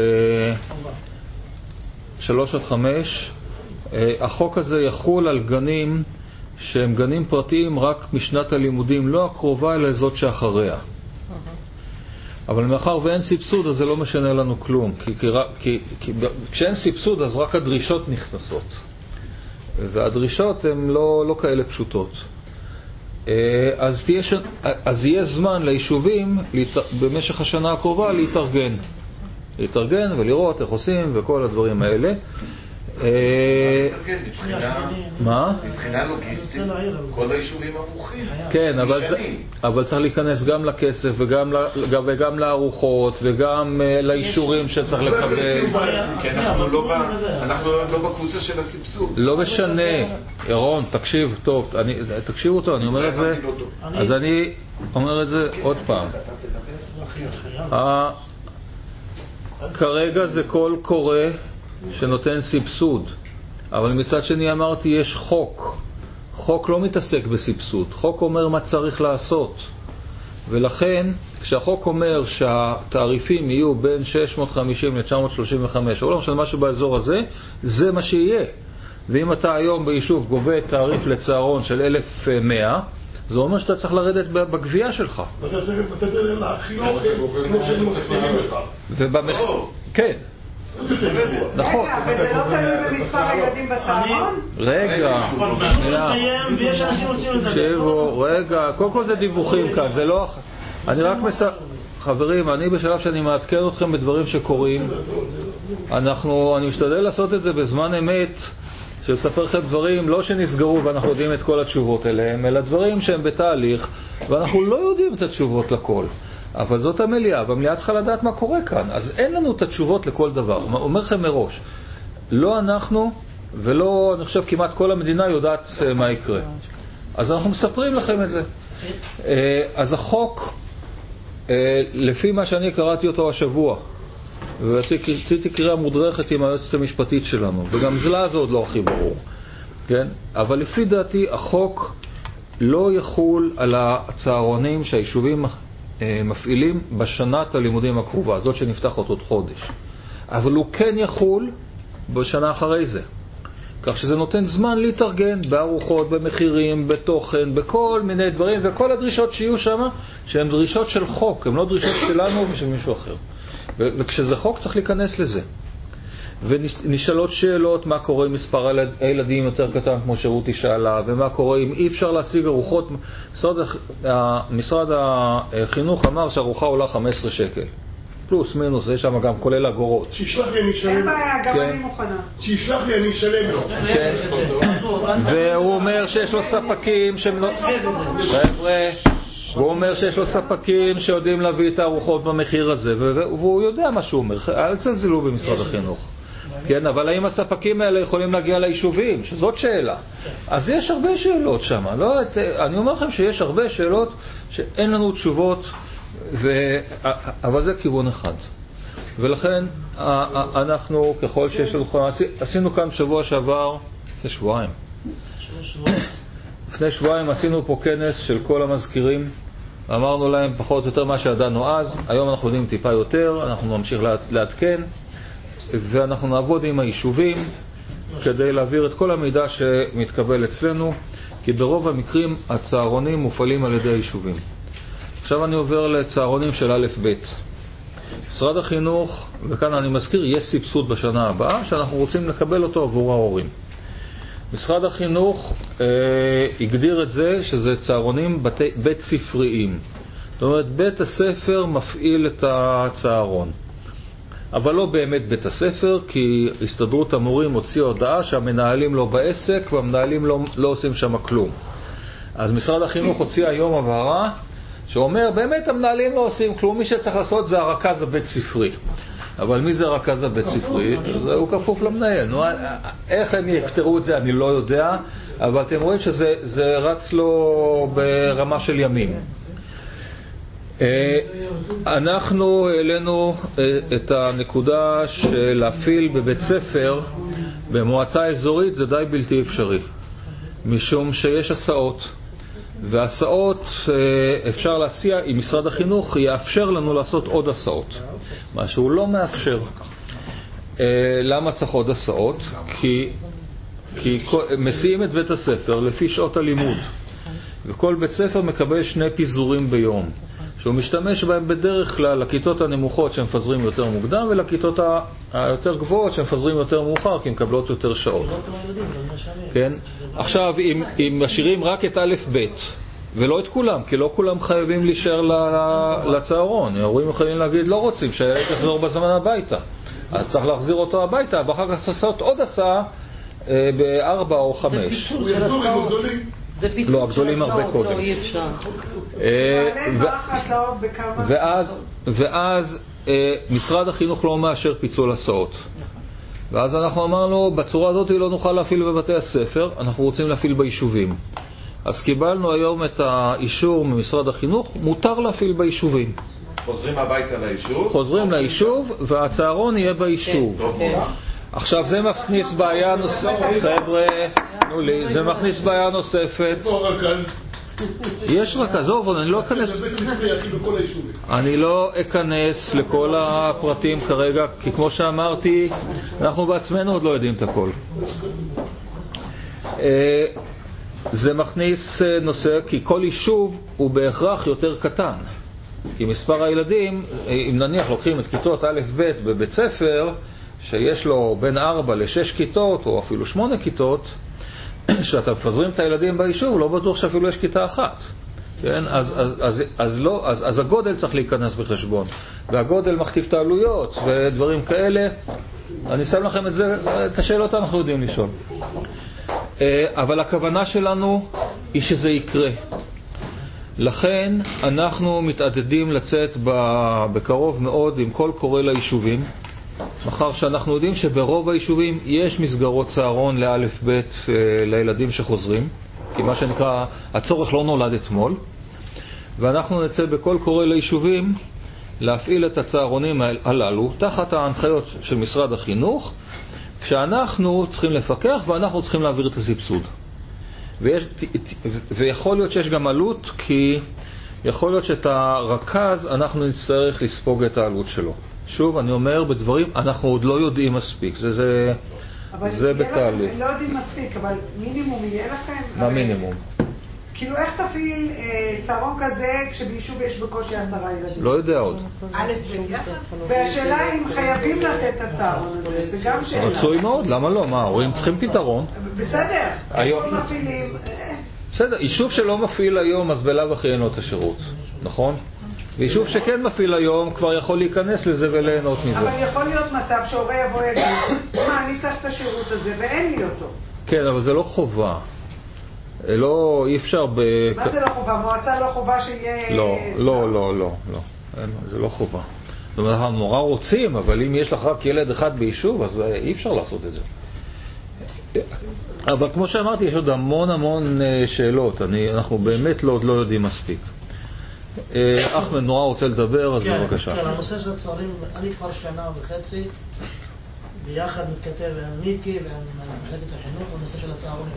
שלוש עד חמש. החוק הזה יחול על גנים שהם גנים פרטיים רק משנת הלימודים, לא הקרובה אלא זאת שאחריה. אבל מאחר ואין סבסוד אז זה לא משנה לנו כלום, כי, כי, כי, כי כשאין סבסוד אז רק הדרישות נכנסות, והדרישות הן לא, לא כאלה פשוטות. אז, תהיה ש... אז יהיה זמן ליישובים במשך השנה הקרובה להתארגן להתארגן ולראות איך עושים וכל הדברים האלה. מה? מבחינה לוגיסטית, כל היישובים ערוכים. כן, אבל צריך להיכנס גם לכסף וגם לארוחות וגם לאישורים שצריך לקבל. כי אנחנו לא בקבוצה של הסבסוד. לא משנה. ירון, תקשיב טוב, תקשיב אותו, אני אומר את זה. אז אני אומר את זה עוד פעם. כרגע זה קול קורא שנותן סבסוד, אבל מצד שני אמרתי יש חוק. חוק לא מתעסק בסבסוד, חוק אומר מה צריך לעשות, ולכן כשהחוק אומר שהתעריפים יהיו בין שש מאות וחמישים ל-תשע מאות שלושים וחמש או לא משנה משהו באזור הזה, זה מה שיהיה. ואם אתה היום ביישוב גובה תעריף לצהרון של אלף ומאה, זה אומר שאתה צריך לרדת בגבייה שלך. ואתה צריך לתת אליהם להכין אוכל כמו שהם מוכנים לך. כן. נכון. רגע, וזה לא תלוי במספר הילדים בצהרון? רגע, תקשיבו, רגע, קודם כל זה דיווחים כאן, זה לא... אני רק מסע... חברים, אני בשלב שאני מעדכן אתכם בדברים שקורים. אנחנו, אני משתדל לעשות את זה בזמן אמת, שלספר לכם דברים לא שנסגרו ואנחנו יודעים את כל התשובות אליהם, אלא דברים שהם בתהליך ואנחנו לא יודעים את התשובות לכל. אבל זאת המליאה, והמליאה צריכה לדעת מה קורה כאן. אז אין לנו את התשובות לכל דבר. אומר לכם מראש, לא אנחנו ולא, אני חושב, כמעט כל המדינה יודעת מה יקרה. אז אנחנו מספרים לכם את זה. אז החוק, לפי מה שאני קראתי אותו השבוע, ועשיתי קריאה מודרכת עם היועצת המשפטית שלנו, וגם זלה זה עוד לא הכי ברור, כן? אבל לפי דעתי החוק לא יחול על הצהרונים שהיישובים מפעילים בשנת הלימודים הקרובה, זאת שנפתח עוד חודש. אבל הוא כן יחול בשנה אחרי זה. כך שזה נותן זמן להתארגן בארוחות, במחירים, בתוכן, בכל מיני דברים, וכל הדרישות שיהיו שם, שהן דרישות של חוק, הן לא דרישות שלנו ושל מישהו אחר. וכשזה חוק צריך להיכנס לזה. ונשאלות שאלות מה קורה עם מספר הילדים יותר קטן כמו שרותי שאלה, ומה קורה אם אי אפשר להשיג ארוחות. משרד, משרד החינוך אמר שהארוחה עולה חמישה עשר שקל. פלוס מינוס, זה שם גם כולל אגורות. שישלח לי אני אשלם. אין בעיה, גם אני מוכנה. שישלח לי אני אשלם לו. כן. והוא אומר שיש לו ספקים שהם לא... חבר'ה, הוא אומר שיש לו ספקים שיודעים להביא את הארוחות במחיר הזה, והוא יודע מה שהוא אומר. אל תזלזלו במשרד החינוך. כן, אבל האם הספקים האלה יכולים להגיע ליישובים? שזאת שאלה. אז יש הרבה שאלות שם. לא, אני אומר לכם שיש הרבה שאלות שאין לנו תשובות, ו... אבל זה כיוון אחד. ולכן אנחנו, ככל שיש לנו... עשינו כאן שבוע שעבר, לפני שבועיים. לפני שבועיים עשינו פה כנס של כל המזכירים. אמרנו להם פחות או יותר מה שידענו אז. היום אנחנו יודעים טיפה יותר, אנחנו נמשיך לעדכן. ואנחנו נעבוד עם היישובים כדי להעביר את כל המידע שמתקבל אצלנו, כי ברוב המקרים הצהרונים מופעלים על ידי היישובים. עכשיו אני עובר לצהרונים של א' ב'. משרד החינוך, וכאן אני מזכיר, יש סבסוד בשנה הבאה שאנחנו רוצים לקבל אותו עבור ההורים. משרד החינוך אה, הגדיר את זה שזה צהרונים בתי, בית ספריים. זאת אומרת, בית הספר מפעיל את הצהרון. אבל לא באמת בית הספר, כי הסתדרות המורים הוציאה הודעה שהמנהלים לא בעסק והמנהלים לא, לא עושים שם כלום. אז משרד החינוך הוציא היום הבהרה שאומר באמת המנהלים לא עושים כלום, מי שצריך לעשות זה הרכז הבית ספרי. אבל מי זה הרכז הבית ספרי? זה הוא כפוף למנהל. נו, איך הם יפתרו את זה אני לא יודע, אבל אתם רואים שזה זה רץ לו ברמה של ימים. אנחנו העלינו את הנקודה של להפעיל בבית ספר במועצה אזורית זה די בלתי אפשרי, משום שיש הסעות, והסעות אפשר להסיע, אם משרד החינוך יאפשר לנו לעשות עוד הסעות, מה שהוא לא מאפשר. למה צריך עוד הסעות? כי, כי מסיעים את בית הספר לפי שעות הלימוד, וכל בית ספר מקבל שני פיזורים ביום שהוא משתמש בהם בדרך כלל לכיתות הנמוכות שהם מפזרים יותר מוקדם, ולכיתות היותר גבוהות שהם מפזרים יותר מאוחר כי הם מקבלות יותר שעות. כן? עכשיו, אם, אם משאירים רק את א' ב' ולא את כולם, כי לא כולם חייבים להישאר לצהרון. ההורים יכולים להגיד לא רוצים שהילד יחזור בזמן הביתה. אז צריך להחזיר אותו הביתה, ואחר כך צריך לעשות עוד הסעה בארבע או חמש. זה פיצול של הסעות. זה פיצול של הסעות, לא אי אפשר. ואז משרד החינוך לא מאשר פיצול הסעות. ואז אנחנו אמרנו, בצורה הזאת לא נוכל להפעיל בבתי הספר, אנחנו רוצים להפעיל ביישובים. אז קיבלנו היום את האישור ממשרד החינוך, מותר להפעיל ביישובים. חוזרים הביתה ליישוב? חוזרים ליישוב, והצהרון יהיה ביישוב. עכשיו זה מכניס בעיה נוספת, חבר'ה, תנו לי, זה מכניס בעיה נוספת. יש רכז, אבל אני לא אכנס, אני לא אכנס לכל הפרטים כרגע, כי כמו שאמרתי, אנחנו בעצמנו עוד לא יודעים את הכל. זה מכניס נושא, כי כל יישוב הוא בהכרח יותר קטן. כי מספר הילדים, אם נניח לוקחים את כיתות א' ב' בבית ספר, שיש לו בין ארבע לשש כיתות, או אפילו שמונה כיתות, שאתה מפזרים את הילדים ביישוב, לא בטוח שאפילו יש כיתה אחת. כן? אז, אז, אז, אז, לא, אז, אז הגודל צריך להיכנס בחשבון. והגודל מכתיב את העלויות ודברים כאלה. אני שם לכם את זה, את השאלות אנחנו יודעים לשאול. אבל הכוונה שלנו היא שזה יקרה. לכן אנחנו מתעתדים לצאת בקרוב מאוד עם קול קורא ליישובים, מאחר שאנחנו יודעים שברוב היישובים יש מסגרות צהרון לאלף ב' לילדים שחוזרים, כי מה שנקרא הצורך לא נולד אתמול, ואנחנו נצא בקול קורא ליישובים להפעיל את הצהרונים הללו תחת ההנחיות של משרד החינוך, כשאנחנו צריכים לפקח ואנחנו צריכים להעביר את הסבסוד. ויש, ויכול להיות שיש גם עלות, כי יכול להיות שאת הרכז אנחנו נצטרך לספוג את העלות שלו. שוב, אני אומר, בדברים אנחנו עוד לא יודעים מספיק, זה, זה, זה בתהליך. לא יודעים מספיק, אבל מינימום יהיה לכם? מה מינימום? כאילו איך תפעיל צהרון כזה כשביישוב יש בקושי עשרה ילדים? לא יודע עוד. והשאלה אם חייבים לתת את הצהרון הזה, זה גם שאלה. רצוי מאוד, למה לא? מה, ההורים צריכים פתרון. בסדר, איפה מפעילים? בסדר, יישוב שלא מפעיל היום, אז בלאו הכי אין לו את השירות, נכון? ויישוב שכן מפעיל היום כבר יכול להיכנס לזה וליהנות מזה. אבל יכול להיות מצב שההורה יבוא יגיד, מה, אני צריך את השירות הזה ואין לי אותו. כן, אבל זה לא חובה. לא, אי אפשר ב... מה זה לא חובה? מועצה לא חובה שיהיה... לא, לא, לא, לא, לא. זה לא חובה. זאת אומרת, אנחנו נורא רוצים, אבל אם יש לך רק ילד אחד ביישוב, אז אי אפשר לעשות את זה. אבל כמו שאמרתי, יש עוד המון המון שאלות. אני, אנחנו באמת לא, לא יודעים מספיק. אחמד נורא רוצה לדבר, אז כן, בבקשה. כן, הנושא של הצהרונים, אני כבר שנה וחצי ביחד מתכתב עם מיקי ועם מחלקת החינוך בנושא של הצהרונים.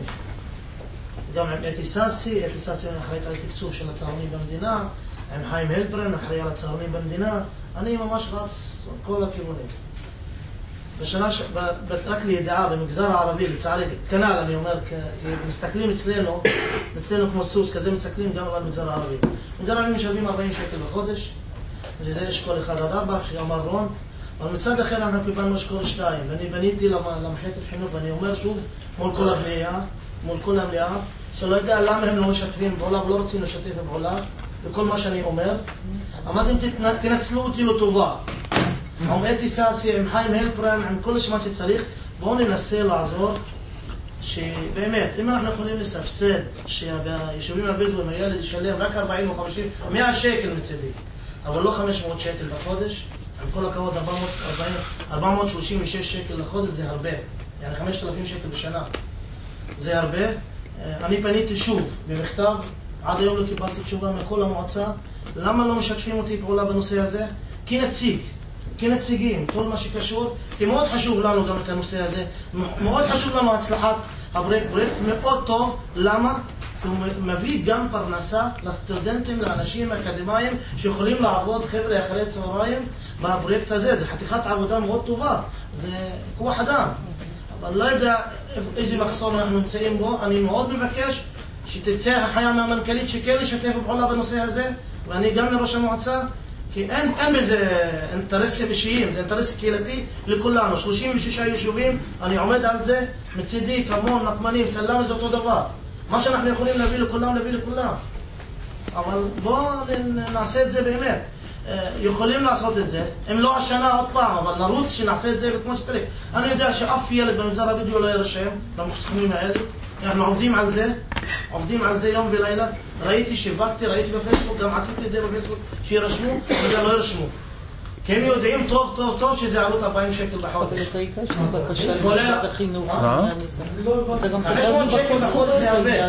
גם עם אתי סאסי, אתי סאסי אחראית על תקצוב של הצהרונים במדינה, עם חיים הלפרן, אחראי על הצהרונים במדינה. אני ממש רץ כל הכיוונים. בשנה, ש... רק לידיעה, במגזר הערבי, לצערי, כנ"ל, אני אומר, מסתכלים אצלנו, אצלנו כמו סוס, כזה מסתכלים גם על המגזר הערבי. במגזר הערבי משלמים ארבעים שקל בחודש, זה אשכול אחד עד ארבע, שאמר רון, אבל מצד אחר אנחנו קיבלנו אשכול שתיים, ואני בניתי למחלקת חינוך, ואני אומר שוב, מול כל המליאה, מול כל המליאה, שלא יודע למה הם לא משתפים בעולה, ולא רוצים לשתף בעולה, וכל מה שאני אומר, אמרתם, תנצלו אותי לטובה. עם אתי סאסי, עם חיים הלפרן, עם כל מה שצריך, בואו ננסה לעזור, שבאמת, אם אנחנו יכולים לסבסד, שהיישובים הבדואים הילד ישלם רק ארבעים או חמישים, מאה שקל מצידי, אבל לא חמש מאות שקל בחודש, עם כל הכבוד, ארבע מאות שלושים ושש שקל לחודש זה הרבה, yani חמשת אלפים שקל בשנה, זה הרבה. אני פניתי שוב במכתב, עד היום לא קיבלתי תשובה מכל המועצה, למה לא משתפים אותי פעולה בנושא הזה? כי נציג, כנציגים, כל מה שקשור, כי מאוד חשוב לנו גם את הנושא הזה, מאוד חשוב לנו הצלחת הפרויקט, פרויקט מאוד טוב, למה? כי הוא מביא גם פרנסה לסטודנטים, לאנשים אקדמיים שיכולים לעבוד חבר'ה אחרי צהריים בפרויקט הזה, זה חתיכת עבודה מאוד טובה, זה כוח אדם, אבל לא יודע איזה מחסור אנחנו נמצאים בו, אני מאוד מבקש שתצא החיה מהמנכ"לית שכן לשתף פעולה בנושא הזה, ואני גם לראש המועצה, כי אין, אין בזה אינטרסים אישיים, זה אינטרס קהילתי לכולנו. שלושים ושישה יישובים, אני עומד על זה, מצידי, כמון, נקמנים, סלם, זה אותו דבר. מה שאנחנו יכולים להביא לכולם, להביא לכולם. אבל בואו נעשה את זה באמת. יכולים לעשות את זה, אם לא השנה עוד פעם, אבל נרוץ שנעשה את זה כמו שצריך. אני יודע שאף ילד במגזר הבדואי לא יירשם למסכמים האלה, אנחנו עובדים על זה, עובדים על זה יום ולילה. ראיתי, שיווקתי, ראיתי בפייסבוק, גם עשיתי את זה בפייסבוק, שירשמו וגם לא ירשמו. כי הם יודעים טוב טוב טוב שזה עלות ארבעים שקל בחודש. כולל החינוך. חמש מאות שקל בחודש זה הרבה.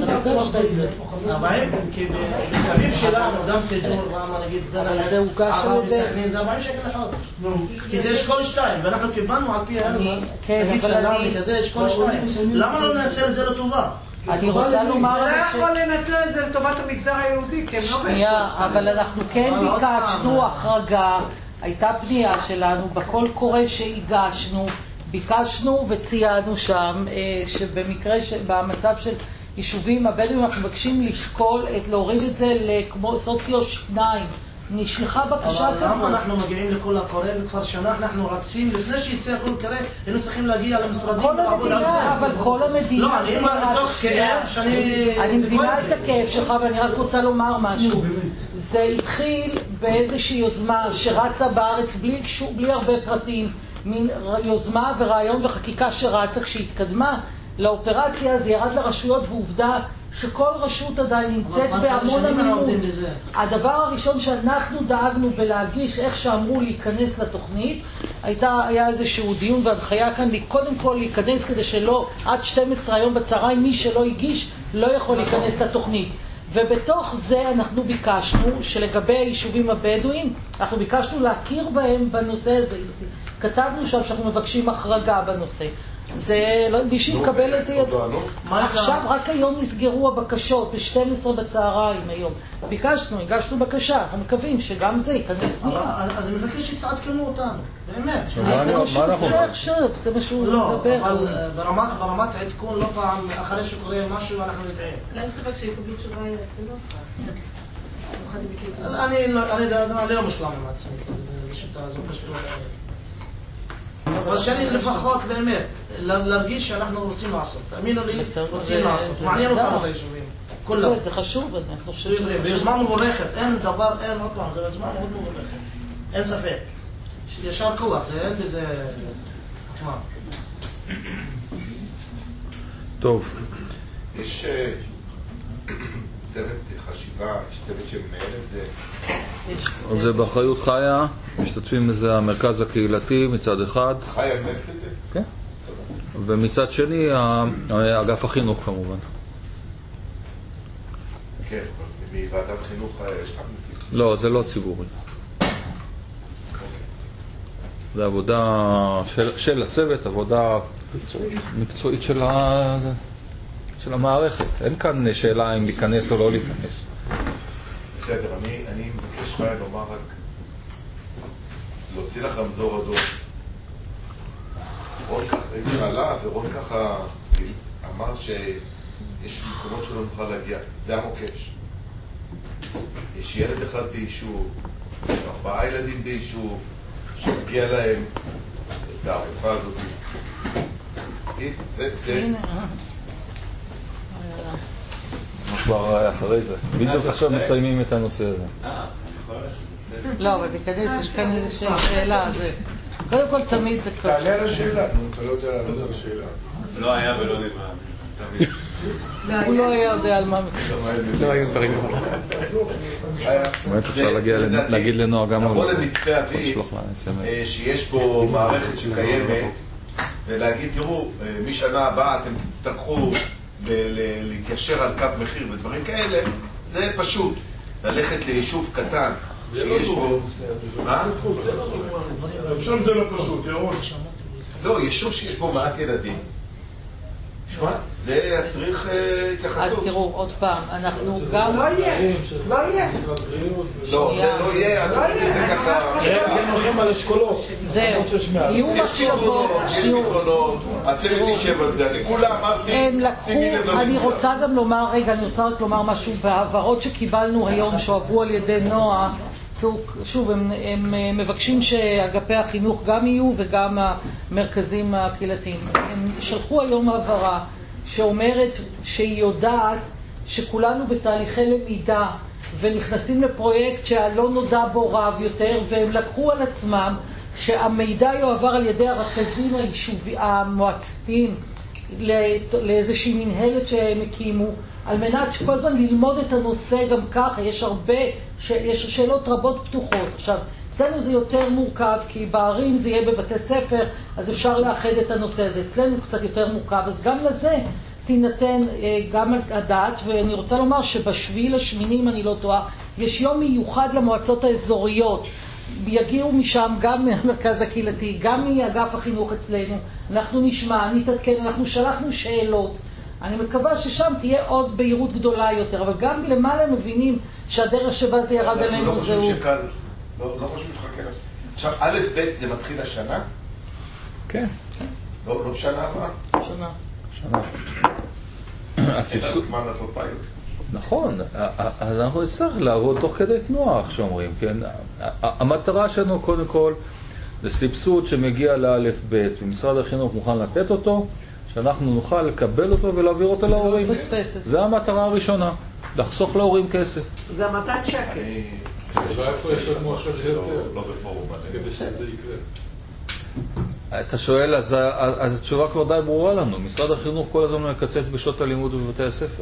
ארבעים, כי בסביב שלנו, גם סידור, רמה נגיד, זה ארבעים שקל לחודש. כי זה אשכול שתיים, ואנחנו קיבלנו על פי האלמס, נגיד שלנו, כזה אשכול שתיים. למה לא ננצל את זה לטובה? אני רוצה לומר... זה לא יכול לנצל את זה לטובת המגזר היהודי, כי הם לא... שנייה, אבל אנחנו כן ביקשנו החרגה. הייתה פנייה שלנו, בכל קורא שהגשנו, ביקשנו וציינו שם, שבמקרה, במצב של יישובים הבדואים, אנחנו מבקשים לשקול את להוריד את זה לכמו סוציו שניים. נשלחה בקשה כזאת. אבל למה אנחנו מגיעים לכל הקורא וכבר שנה אנחנו רצים, לפני שיצא הכל קורא, היינו צריכים להגיע למשרדים ולעבוד על זה. אבל כל המדינה... לא, אני אומר מתוך כאב שאני... אני מבינה את הכאב שלך ואני רק רוצה לומר משהו. זה התחיל באיזושהי יוזמה שרצה בארץ בלי, בלי הרבה פרטים, מין יוזמה ורעיון וחקיקה שרצה. כשהתקדמה לאופרציה זה ירד לרשויות, ועובדה שכל רשות עדיין נמצאת בהמון המימון. הדבר הראשון שאנחנו דאגנו בלהגיש, איך שאמרו להיכנס לתוכנית, הייתה, היה איזשהו דיון והנחיה כאן, קודם כל להיכנס כדי שלא, עד שתים עשרה היום בצהריים, מי שלא הגיש לא יכול להיכנס לתוכנית. ובתוך זה אנחנו ביקשנו שלגבי היישובים הבדואים, אנחנו ביקשנו להכיר בהם בנושא הזה. כתבנו שם שאנחנו מבקשים החרגה בנושא. זה לא, בשביל לקבל את זה. עכשיו רק היום נסגרו הבקשות ב-שתים עשרה בצהריים היום. ביקשנו, הגשנו בקשה, אנחנו מקווים שגם זה ייכנס פנימה. אז אני מבקש שתעדכנו אותנו, באמת. זה משהו זה עכשיו, זה משהו מדבר. לא, אבל ברמת העדכון לא פעם אחרי שקורה משהו אנחנו נדעים. להם חבק שיקבלו תשובה יעדכנו? אני לא משלם עם עצמי, בשיטה הזו פשוט לא יודע. אבל שאני לפחות באמת להרגיש שאנחנו רוצים לעשות, תאמינו לי, רוצים לעשות, מעניין אותנו את היישובים כולם. זה חשוב, אנחנו חושבים ביוזמה מבורכת, אין דבר, אין עוד פעם, זה ביוזמה מאוד מבורכת, אין ספק, ישר כוח, זה אין בזה מה. טוב, יש צוות חשיבה, יש צוות שמנהל את זה. זה באחריות חיה, משתתפים בזה המרכז הקהילתי מצד אחד. חיה מנהלת את זה? כן. ומצד שני, אגף החינוך כמובן. כן, מוועדת חינוך יש לך נציג? לא, זה לא ציבורי. זה עבודה של הצוות, עבודה מקצועית של ה... של המערכת. אין כאן שאלה אם להיכנס או לא להיכנס. בסדר, אני, אני מבקש חיה לומר רק להוציא לך רמזור אדום. רון ככה שאלה ורון ככה אמר שיש מקומות שלא נוכל להגיע. זה המוקש. יש ילד אחד ביישוב, יש ארבעה ילדים ביישוב שמגיע להם את הערפה הזאת. זה, זה... כבר אחרי זה. בדיוק עכשיו מסיימים את הנושא הזה. לא, אבל תיכנס, יש כאן איזושהי שאלה. קודם כל תמיד זה קצת... תעלה על השאלה, אתה לא יודע לענות על השאלה. לא היה ולא נברא. הוא לא היה יודע על מה... לא היו דברים נברא. באמת אפשר להגיד לנועה גם... לבוא למצפה אביב, שיש פה מערכת שקיימת, ולהגיד, תראו, משנה הבאה אתם תצטרכו להתיישר על קו מחיר ודברים כאלה, זה פשוט. ללכת ליישוב קטן שיש בו... מה? שם זה לא פשוט, ירון. לא, יישוב שיש בו מעט ילדים. שמע, זה צריך התייחסות. אז תראו, עוד פעם, אנחנו גם... לא יהיה, לא יהיה. לא, זה לא יהיה, זה ככה... הם הולכים על אשכולות. זהו, יהיו מחשבות. יש פתרונות, הצוות יישב על זה, אני כולה אמרתי... הם לקחו, אני רוצה גם לומר, רגע, אני רוצה רק לומר משהו, בהעברות שקיבלנו היום, שעברו על ידי נועה, שוב, הם, הם מבקשים שאגפי החינוך גם יהיו וגם המרכזים הקהילתיים. הם שלחו היום העברה שאומרת שהיא יודעת שכולנו בתהליכי למידה ונכנסים לפרויקט שהלא נודע בו רב יותר, והם לקחו על עצמם שהמידע יועבר על ידי הרכזים היישובי, המועצתיים לאיזושהי מנהלת שהם הקימו, על מנת שכל הזמן ללמוד את הנושא גם ככה. יש הרבה, יש שאלות רבות פתוחות. עכשיו, אצלנו זה יותר מורכב, כי בערים זה יהיה בבתי ספר, אז אפשר לאחד את הנושא הזה. אצלנו קצת יותר מורכב, אז גם לזה תינתן גם הדעת. ואני רוצה לומר שבשביעי לשמיני, אם אני לא טועה, יש יום מיוחד למועצות האזוריות. יגיעו משם גם מהמרכז הקהילתי, גם מאגף החינוך אצלנו. אנחנו נשמע, נתעדכן, אנחנו שלחנו שאלות. אני מקווה ששם תהיה עוד בהירות גדולה יותר, אבל גם למעלה מבינים שהדרך שבה זה ירד עלינו זהו. לא חושב שחכה. עכשיו, א' ב' זה מתחיל השנה? כן. לא בשנה הבאה? שנה. שנה. הסבסוד. זמן לעשות פיילוט. נכון, אז אנחנו נצטרך לעבוד תוך כדי תנועה, איך שאומרים, כן? המטרה שלנו קודם כל זה סבסוד שמגיע לאלף ב' ומשרד החינוך מוכן לתת אותו, שאנחנו נוכל לקבל אותו ולהעביר אותו להורים. זה המטרה הראשונה, לחסוך להורים כסף. זה המתת שקל. ואיפה יש לנו עכשיו יותר? לא בפורום, כדי שזה יקרה. אתה שואל, אז התשובה כבר די ברורה לנו. משרד החינוך כל הזמן מקצץ בשעות הלימוד בבתי הספר.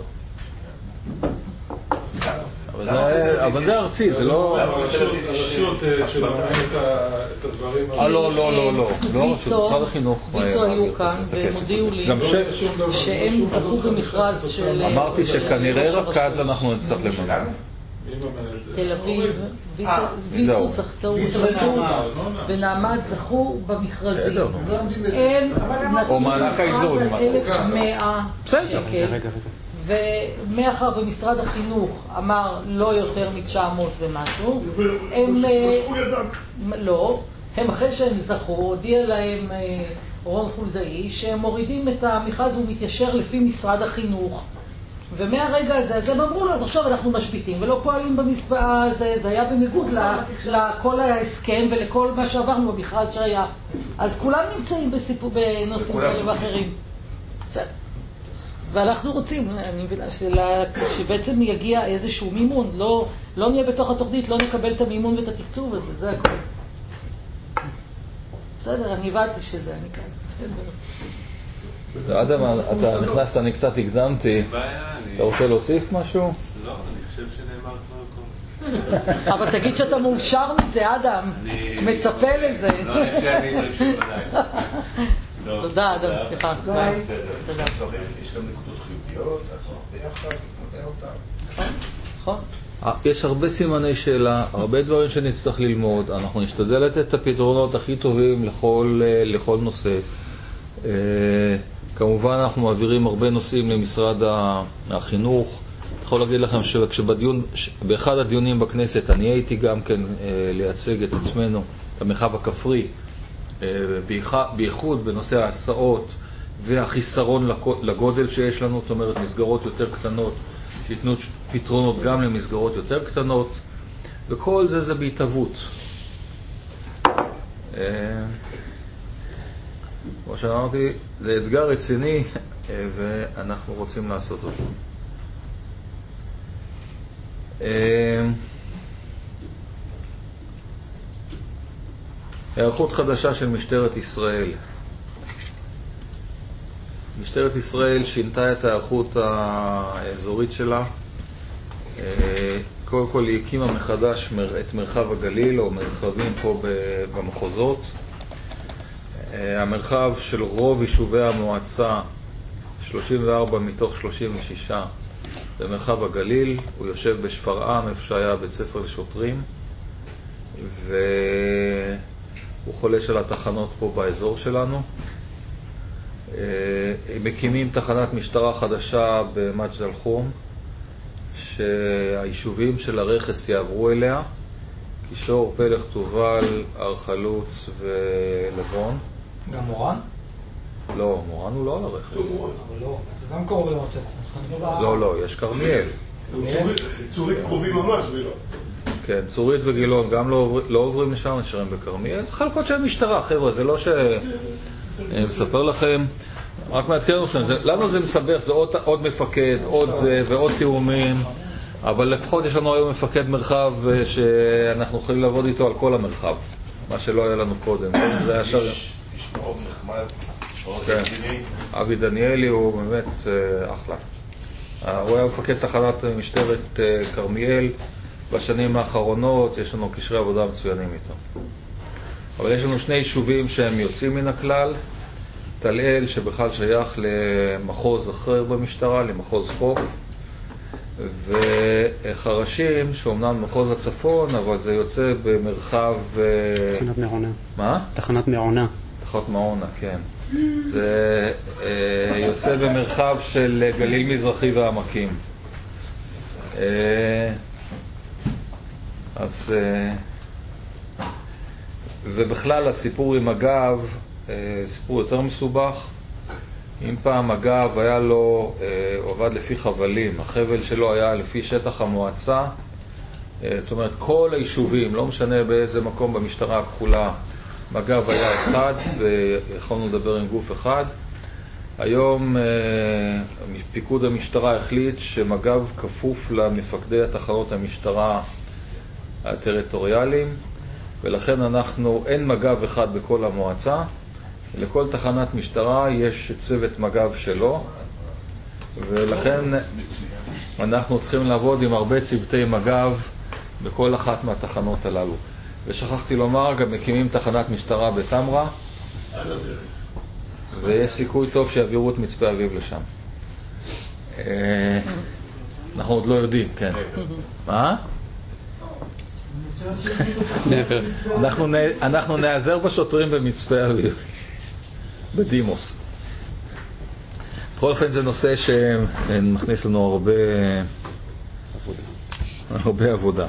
אבל זה ארצי, זה לא... הרשות שמעניין את הדברים... אה, לא, לא, לא, לא. משרד החינוך... ביצוע היו כאן, והם הודיעו לי שהם זכו במכרז של... אמרתי שכנראה רכז אנחנו נצטרך לממן. תל אביב, ויצו זכתו ונעמד זכו במכרזים. הם נתנו אלף ומאה שקל, ומאחר ומשרד החינוך אמר לא יותר מ-תשע מאות ומשהו, הם לא, הם אחרי שהם זכו, הודיע להם רון חולדאי שהם מורידים את המכרז ומתיישר לפי משרד החינוך. ומהרגע הזה, אז הם אמרו לו, אז עכשיו אנחנו משביתים ולא פועלים במספעה הזה, זה היה בניגוד לכל ההסכם ולכל מה שעברנו במכרז שהיה. אז כולם נמצאים בסיפור, בנושאים כאלה ואחרים. ואנחנו רוצים, אני מבינה, שבעצם יגיע איזשהו מימון, לא, לא נהיה בתוך התוכנית, לא נקבל את המימון ואת התקצוב הזה, זה הכל. בסדר, אני הבנתי שזה, אני כאן. אדם, אתה נכנסת, אני קצת הקדמתי. אתה רוצה להוסיף משהו? לא, אני חושב שנאמר כבר הכל. אבל תגיד שאתה מאושר מזה, אדם. מצפה לזה. לא, אני חושב שאני תרגשו בלילה. תודה, אדם, סליחה. תודה. יש גם נקודות חיוביות, אנחנו ביחד, נודה אותם. נכון. יש הרבה סימני שאלה, הרבה דברים שנצטרך ללמוד. אנחנו נשתדל לתת את הפתרונות הכי טובים לכל נושא. כמובן אנחנו מעבירים הרבה נושאים למשרד החינוך. אני יכול להגיד לכם שכשבדיון, באחד הדיונים בכנסת אני הייתי גם כן לייצג את עצמנו, את המרחב הכפרי, בייחוד בנושא ההסעות והחיסרון לגודל שיש לנו, זאת אומרת מסגרות יותר קטנות שיתנו פתרונות גם למסגרות יותר קטנות, וכל זה זה בהתהוות. כמו שאמרתי, זה אתגר רציני ואנחנו רוצים לעשות אותו. הערכות חדשה של משטרת ישראל. משטרת ישראל שינתה את הערכות האזורית שלה. קודם כל היא הקימה מחדש את מרחב הגליל או מרחבים פה במחוזות. המרחב של רוב יישובי המועצה, שלושים וארבע מתוך שלושים ושש, במרחב הגליל. הוא יושב בשפרעם, איפה שהיה בית ספר לשוטרים, והוא חולש על התחנות פה באזור שלנו. מקימים תחנת משטרה חדשה במג'דל חום, שהיישובים של הרכס יעברו אליה, קישור, פלח, תובל, הר חלוץ ולבון. גם מורן? לא, מורן הוא לא על הרכס. אבל לא, זה גם קרוב למטה. לא, לא, יש כרמיאל. צורית קרובים ממש ולא. כן, צורית וגילון גם לא עוברים לשם, נשארים בכרמיאל. זה חלקות של משטרה, חבר'ה, זה לא ש... אני מספר לכם, רק מעדכן לכם, לנו זה מסבך, זה עוד מפקד, עוד זה ועוד תיאומים, אבל לפחות יש לנו היום מפקד מרחב שאנחנו יכולים לעבוד איתו על כל המרחב, מה שלא היה לנו קודם. זה היה שר... איש מאוד נחמד, מאוד רציני. אבי דניאלי הוא באמת אחלה. הוא היה מפקד תחנת משטרת כרמיאל בשנים האחרונות, יש לנו קשרי עבודה מצוינים איתו. אבל יש לנו שני יישובים שהם יוצאים מן הכלל, תל-אל שבכלל שייך למחוז אחר במשטרה, למחוז חוף, וחרשים שאומנם מחוז הצפון, אבל זה יוצא במרחב... תחנת מעונה. מה? תחנת מעונה. תחנת מעונה, כן. זה יוצא במרחב של גליל מזרחי והעמקים. אז... ובכלל הסיפור עם מג"ב, סיפור יותר מסובך. אם פעם מג"ב היה לו, עובד לפי חבלים, החבל שלו היה לפי שטח המועצה, זאת אומרת כל היישובים, לא משנה באיזה מקום במשטרה הכחולה, מג"ב היה אחד ויכולנו לדבר עם גוף אחד. היום פיקוד המשטרה החליט שמג"ב כפוף למפקדי התחנות המשטרה הטריטוריאליים, ולכן אנחנו, אין מג"ב אחד בכל המועצה, לכל תחנת משטרה יש צוות מג"ב שלו, ולכן אנחנו צריכים לעבוד עם הרבה צוותי מג"ב בכל אחת מהתחנות הללו. ושכחתי לומר, גם מקימים תחנת משטרה בתמרה, ויש סיכוי טוב שיעבירו את מצפה אביב לשם. אנחנו עוד לא יודעים, כן. מה? אנחנו, אנחנו נעזר בשוטרים במצפה אביב, בדימוס. בכל אופן זה נושא שמכניס לנו הרבה הרבה עבודה.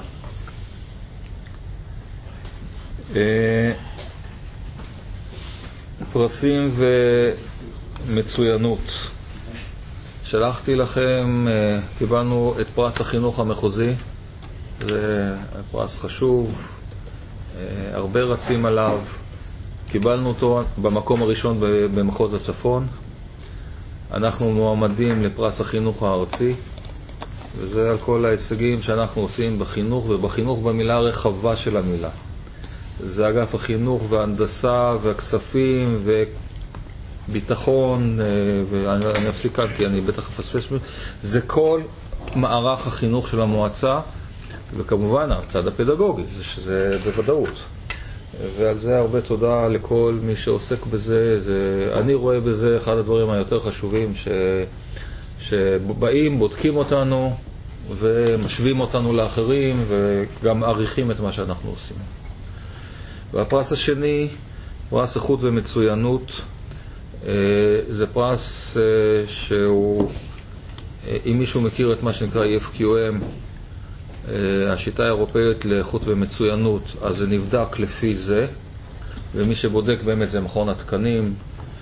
פרסים ומצוינות. שלחתי לכם, קיבלנו את פרס החינוך המחוזי, זה פרס חשוב, הרבה רצים עליו. קיבלנו אותו במקום הראשון במחוז הצפון. אנחנו מועמדים לפרס החינוך הארצי, וזה על כל ההישגים שאנחנו עושים בחינוך, ובחינוך במילה הרחבה של המילה. זה אגף החינוך וההנדסה והכספים וביטחון, ואני אפסיק כאן כי אני בטח אפספס, זה כל מערך החינוך של המועצה, וכמובן הצד הפדגוגי, זה שזה בוודאות. ועל זה הרבה תודה לכל מי שעוסק בזה. זה, אני רואה בזה אחד הדברים היותר חשובים, ש, שבאים, בודקים אותנו ומשווים אותנו לאחרים וגם מעריכים את מה שאנחנו עושים. והפרס השני, פרס איכות ומצוינות, זה פרס שהוא, אם מישהו מכיר את מה שנקרא E F Q M, השיטה האירופאית לאיכות ומצוינות, אז זה נבדק לפי זה, ומי שבודק באמת זה מכון התקנים,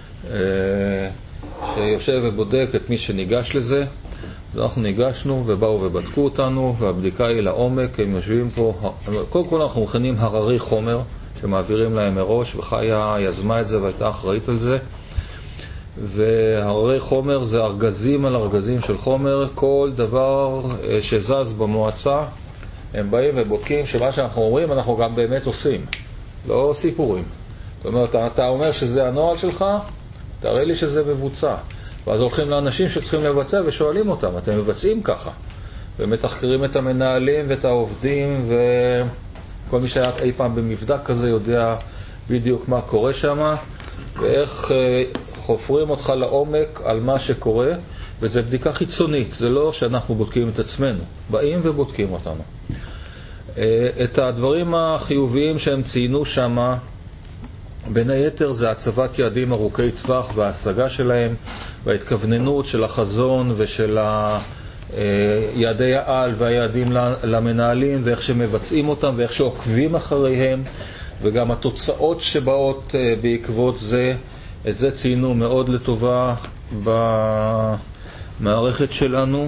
שיושב ובודק את מי שניגש לזה. אנחנו ניגשנו ובאו ובדקו אותנו, והבדיקה היא לעומק. הם יושבים פה, קודם כל אנחנו מכנים הררי חומר שמעבירים להם מראש, וחיה יזמה את זה והייתה אחראית על זה. והררי חומר זה ארגזים על ארגזים של חומר, כל דבר שזז במועצה הם באים ובודקים שמה שאנחנו אומרים אנחנו גם באמת עושים, לא סיפורים. זאת אומרת, אתה אומר שזה הנוהל שלך, תראה לי שזה מבוצע, ואז הולכים לאנשים שצריכים לבצע ושואלים אותם, אתם מבצעים ככה? ומתחקרים את המנהלים ואת העובדים, וכל מי שהיה אי פעם במבדק כזה יודע בדיוק מה קורה שם, ואיך חופרים אותך לעומק על מה שקורה, וזה בדיקה חיצונית, זה לא שאנחנו בודקים את עצמנו, באים ובודקים אותנו. את הדברים החיוביים שהם ציינו שם, בין היתר זה הצבת יעדים ארוכי טווח וההשגה שלהם, וההתכווננות של החזון ושל יעדי העל והיעדים למנהלים, ואיך שמבצעים אותם ואיך שעוקבים אחריהם, וגם התוצאות שבאות בעקבות זה. את זה ציינו מאוד לטובה במערכת שלנו.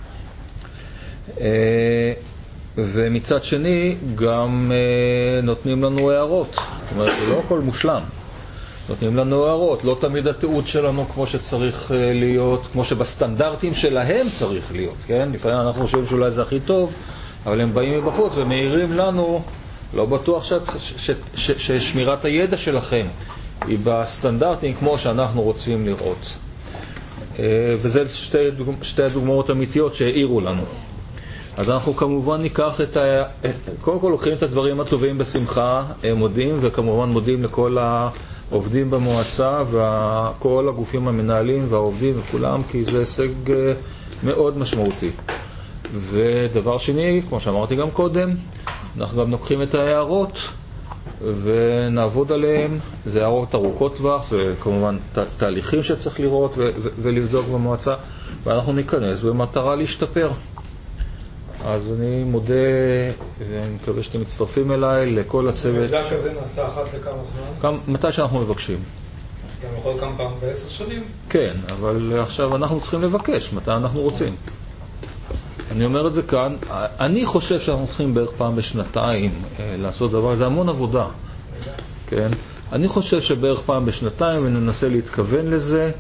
ומצד שני גם נותנים לנו הערות. זאת אומרת, זה לא הכל מושלם. נותנים לנו הערות, לא תמיד התיעוד שלנו כמו שצריך להיות, כמו שבסטנדרטים שלהם צריך להיות, כן? לפעמים אנחנו חושבים שאולי זה הכי טוב, אבל הם באים מבחוץ ומעירים לנו, לא בטוח ש, ש, ש, ששמירת הידע שלכם היא בסטנדרטים כמו שאנחנו רוצים לראות. וזה שתי, שתי הדוגמאות האמיתיות שהעירו לנו. אז אנחנו כמובן ניקח את ה... קודם כל לוקחים את הדברים הטובים בשמחה, מודים, וכמובן מודים לכל העובדים במועצה וכל הגופים המנהלים והעובדים וכולם, כי זה הישג מאוד משמעותי. ודבר שני, כמו שאמרתי גם קודם, אנחנו גם לוקחים את ההערות ונעבוד עליהם. זה הערות ארוכות טווח, וכמובן תהליכים שצריך לראות ולבדוק במועצה, ואנחנו ניכנס במטרה להשתפר. אז אני מודה ואני מקווה שאתם מצטרפים אליי, לכל הצוות. מידע כזה נעשה אחת לכמה זמן? מתי שאנחנו מבקשים. גם יכול כמה פעם בעשר שנים? כן, אבל עכשיו אנחנו צריכים לבקש מתי אנחנו רוצים. אני אומר את זה כאן, אני חושב שאנחנו צריכים בערך פעם בשנתיים לעשות דבר, זה המון עבודה. כן? אני חושב שבערך פעם בשנתיים וננסה להתכוון לזה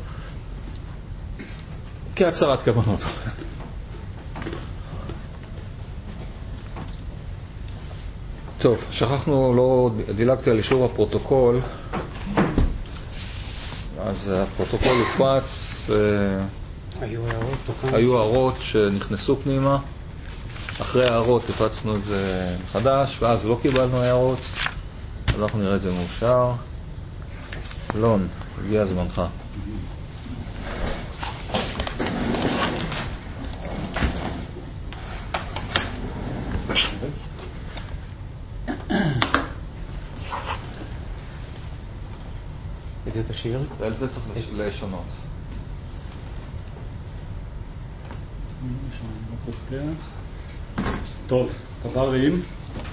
כהצהרת כוונות. טוב, שכחנו, לא דילגתי על אישור הפרוטוקול. אז הפרוטוקול הופץ, היו הערות, היו הערות שנכנסו פנימה. אחרי הערות הפצנו את זה מחדש, ואז לא קיבלנו הערות. אז אנחנו נראה את זה מאושר. אלון, הגיע זמנך. את זה תשאיר? על זה צריך לשונות. טוב, תברים.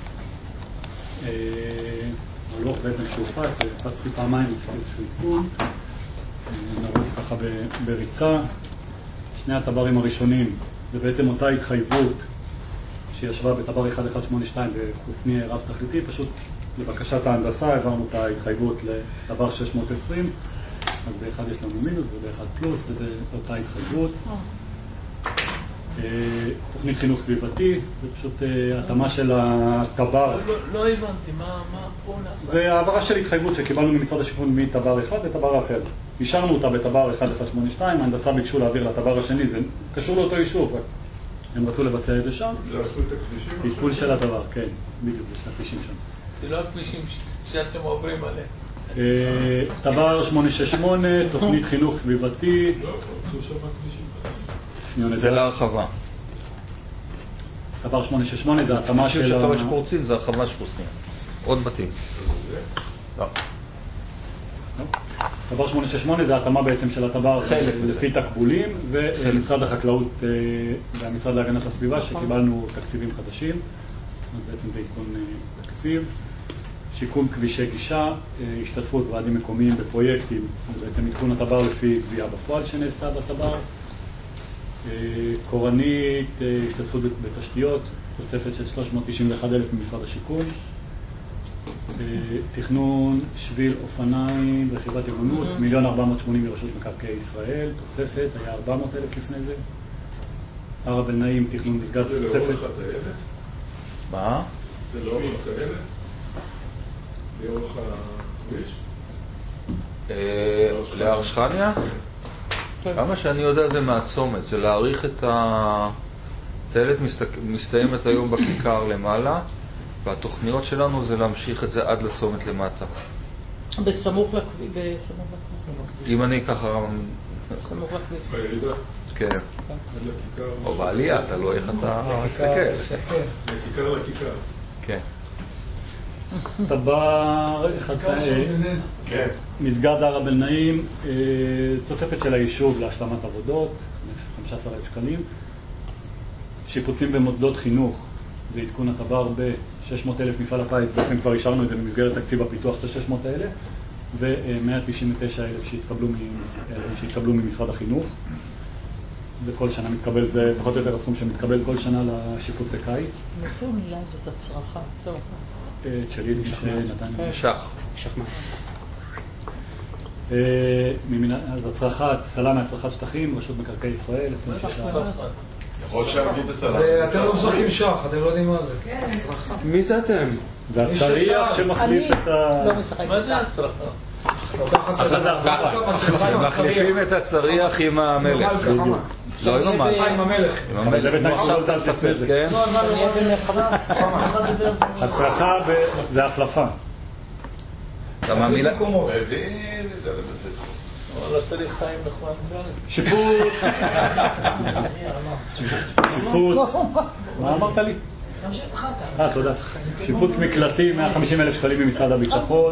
הלוך בעצם שהופץ, הפצתי פעמיים איזשהו עדכון. נרוץ ככה בריצה. שני התברים הראשונים זה בעצם אותה התחייבות שישבה בתבר אחד אחד שמונה שתיים בחוסני רב תכליתי, פשוט לבקשת ההנדסה העברנו את ההתחייבות לתבר שש מאות עשרים, אז באחד יש לנו מינוס ובאחד פלוס, וזה אותה התחייבות. תוכנית חינוך סביבתי, זה פשוט התאמה של התבר. לא הבנתי, מה פה נעשה? זה העברה של התחייבות שקיבלנו ממשרד השיכון מתבר אחד לתבר אחר. אישרנו אותה בתבר אחד אחד שמונה שתיים, ההנדסה ביקשו להעביר לתבר השני, זה קשור לאותו יישוב. הם רצו לבצע את זה שם. זה עשו את הכבישים? תפעול של הדבר, כן, בדיוק, יש את הכבישים שם. זה לא הכבישים שאתם עוברים עליהם. דבר שמונה שש שמונה, תוכנית חינוך סביבתי. לא, עשו שם הכבישים. זה להרחבה. דבר שמונה שש שמונה זה התאמה של... שכמה שפורצים זה הרחבה שפורצים. עוד בתים. לא. דבר שמונה שש שמונה זה התאמה בעצם של התבר לפי תקבולים, ומשרד החקלאות והמשרד להגנת הסביבה שקיבלנו תקציבים חדשים, אז בעצם זה עדכון תקציב. שיקום כבישי גישה, השתתפות ועדים מקומיים בפרויקטים, זה בעצם עדכון התבר לפי גבייה בפועל שנעשתה בתבר. קורנית, השתתפות בתשתיות, תוספת של שלוש מאות תשעים ואחד אלף ממשרד השיקום. תכנון שביל אופניים רכיבת עירונות, מיליון ארבע מאות שמונים מרשות מקרקעי ישראל, תוספת, היה ארבע מאות אלף לפני זה. הר הבן נעים, תכנון מסגד, תוספת. זה לאורך הטיילת? מה? זה לאורך הטיילת? לאורך הכביש? להר שכניה? כמה שאני יודע זה מהצומת, זה להאריך את הטיילת מסתיימת היום בכיכר למעלה, והתוכניות שלנו זה להמשיך את זה עד לצומת למטה. בסמוך לכביש. אם אני ככה... בסמוך לכביש. בירידה? כן. או בעלייה, אתה לא איך אתה מסתכל. לכיכר לכיכר. כן. דבר מסגד הר הבן נעים, תוספת של היישוב להשלמת עבודות, חמישה עשר אלף שקלים. שיפוצים במוסדות חינוך, זה עדכון התבר ב-שש מאות אלף מפעל הפיס, בעצם כבר אישרנו את זה במסגרת תקציב הפיתוח של שש מאות אלף, ו-מאה תשעים ותשע אלף שהתקבלו ממשרד החינוך. וכל שנה מתקבל, זה פחות או יותר הסכום שמתקבל כל שנה לשיפוצי קיץ. איפה המילה הזאת הצרחה? טוב. צ'לילי שנתן... שח. שחמט. אז הצרכת, סלאמה הצרכת שטחים, רשות מקרקעי ישראל, עשרים ושש. יכול שעבדו בסלאמה. אתם לא משחקים שח, אתם לא יודעים מה זה. מי זה אתם? זה הצריח שמחליף את ה... לא משחק. מה זה הצרחה? מחליפים את הצריח עם המלך. לא עם המלך. עם המלך. עם המלך. עכשיו אתה מספר, כן? הצרחה זה החלפה. גם המילה... לא צריך חיים נכון. שיפוט. שיפוט. מה אמרת לי? אה, תודה. שיפוץ מקלטים, מאה וחמישים אלף שקלים ממשרד הביטחון.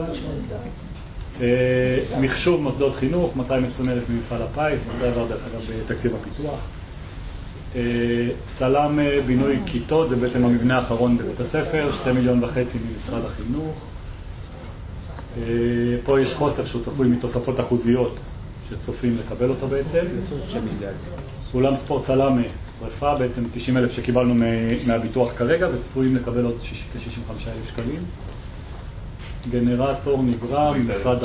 מחשוב מוסדות חינוך, מאתיים ועשרים אלף ממפעל הפיס, זה עבר דרך אגב בתקציב הפיתוח. סלאם בינוי כיתות, זה בעצם המבנה האחרון בבית הספר, שתי מיליון וחצי ממשרד החינוך. פה יש חוסר שהוא צפוי מתוספות אחוזיות שצופים לקבל אותו בעצם. אולם ספורט סלאמה, שריפה, בעצם תשעים אלף שקיבלנו מהביטוח כרגע וצפויים לקבל עוד כ-שישים וחמישה אלף שקלים. גנרטור נגרר ממשרד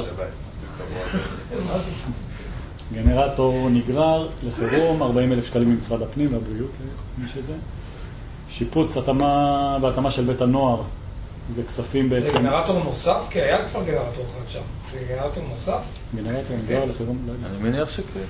גנרטור נגרר לחירום, ארבעים אלף שקלים ממשרד הפנים והבריאות, מי שזה. שיפוץ התאמה והתאמה של בית הנוער, זה כספים בעצם... זה גנרטור נוסף? כי היה כבר גנרטור אחד שם. זה גנרטור נוסף? גנרטור נגרר לחירום, לא יודע. אני מניח שכן.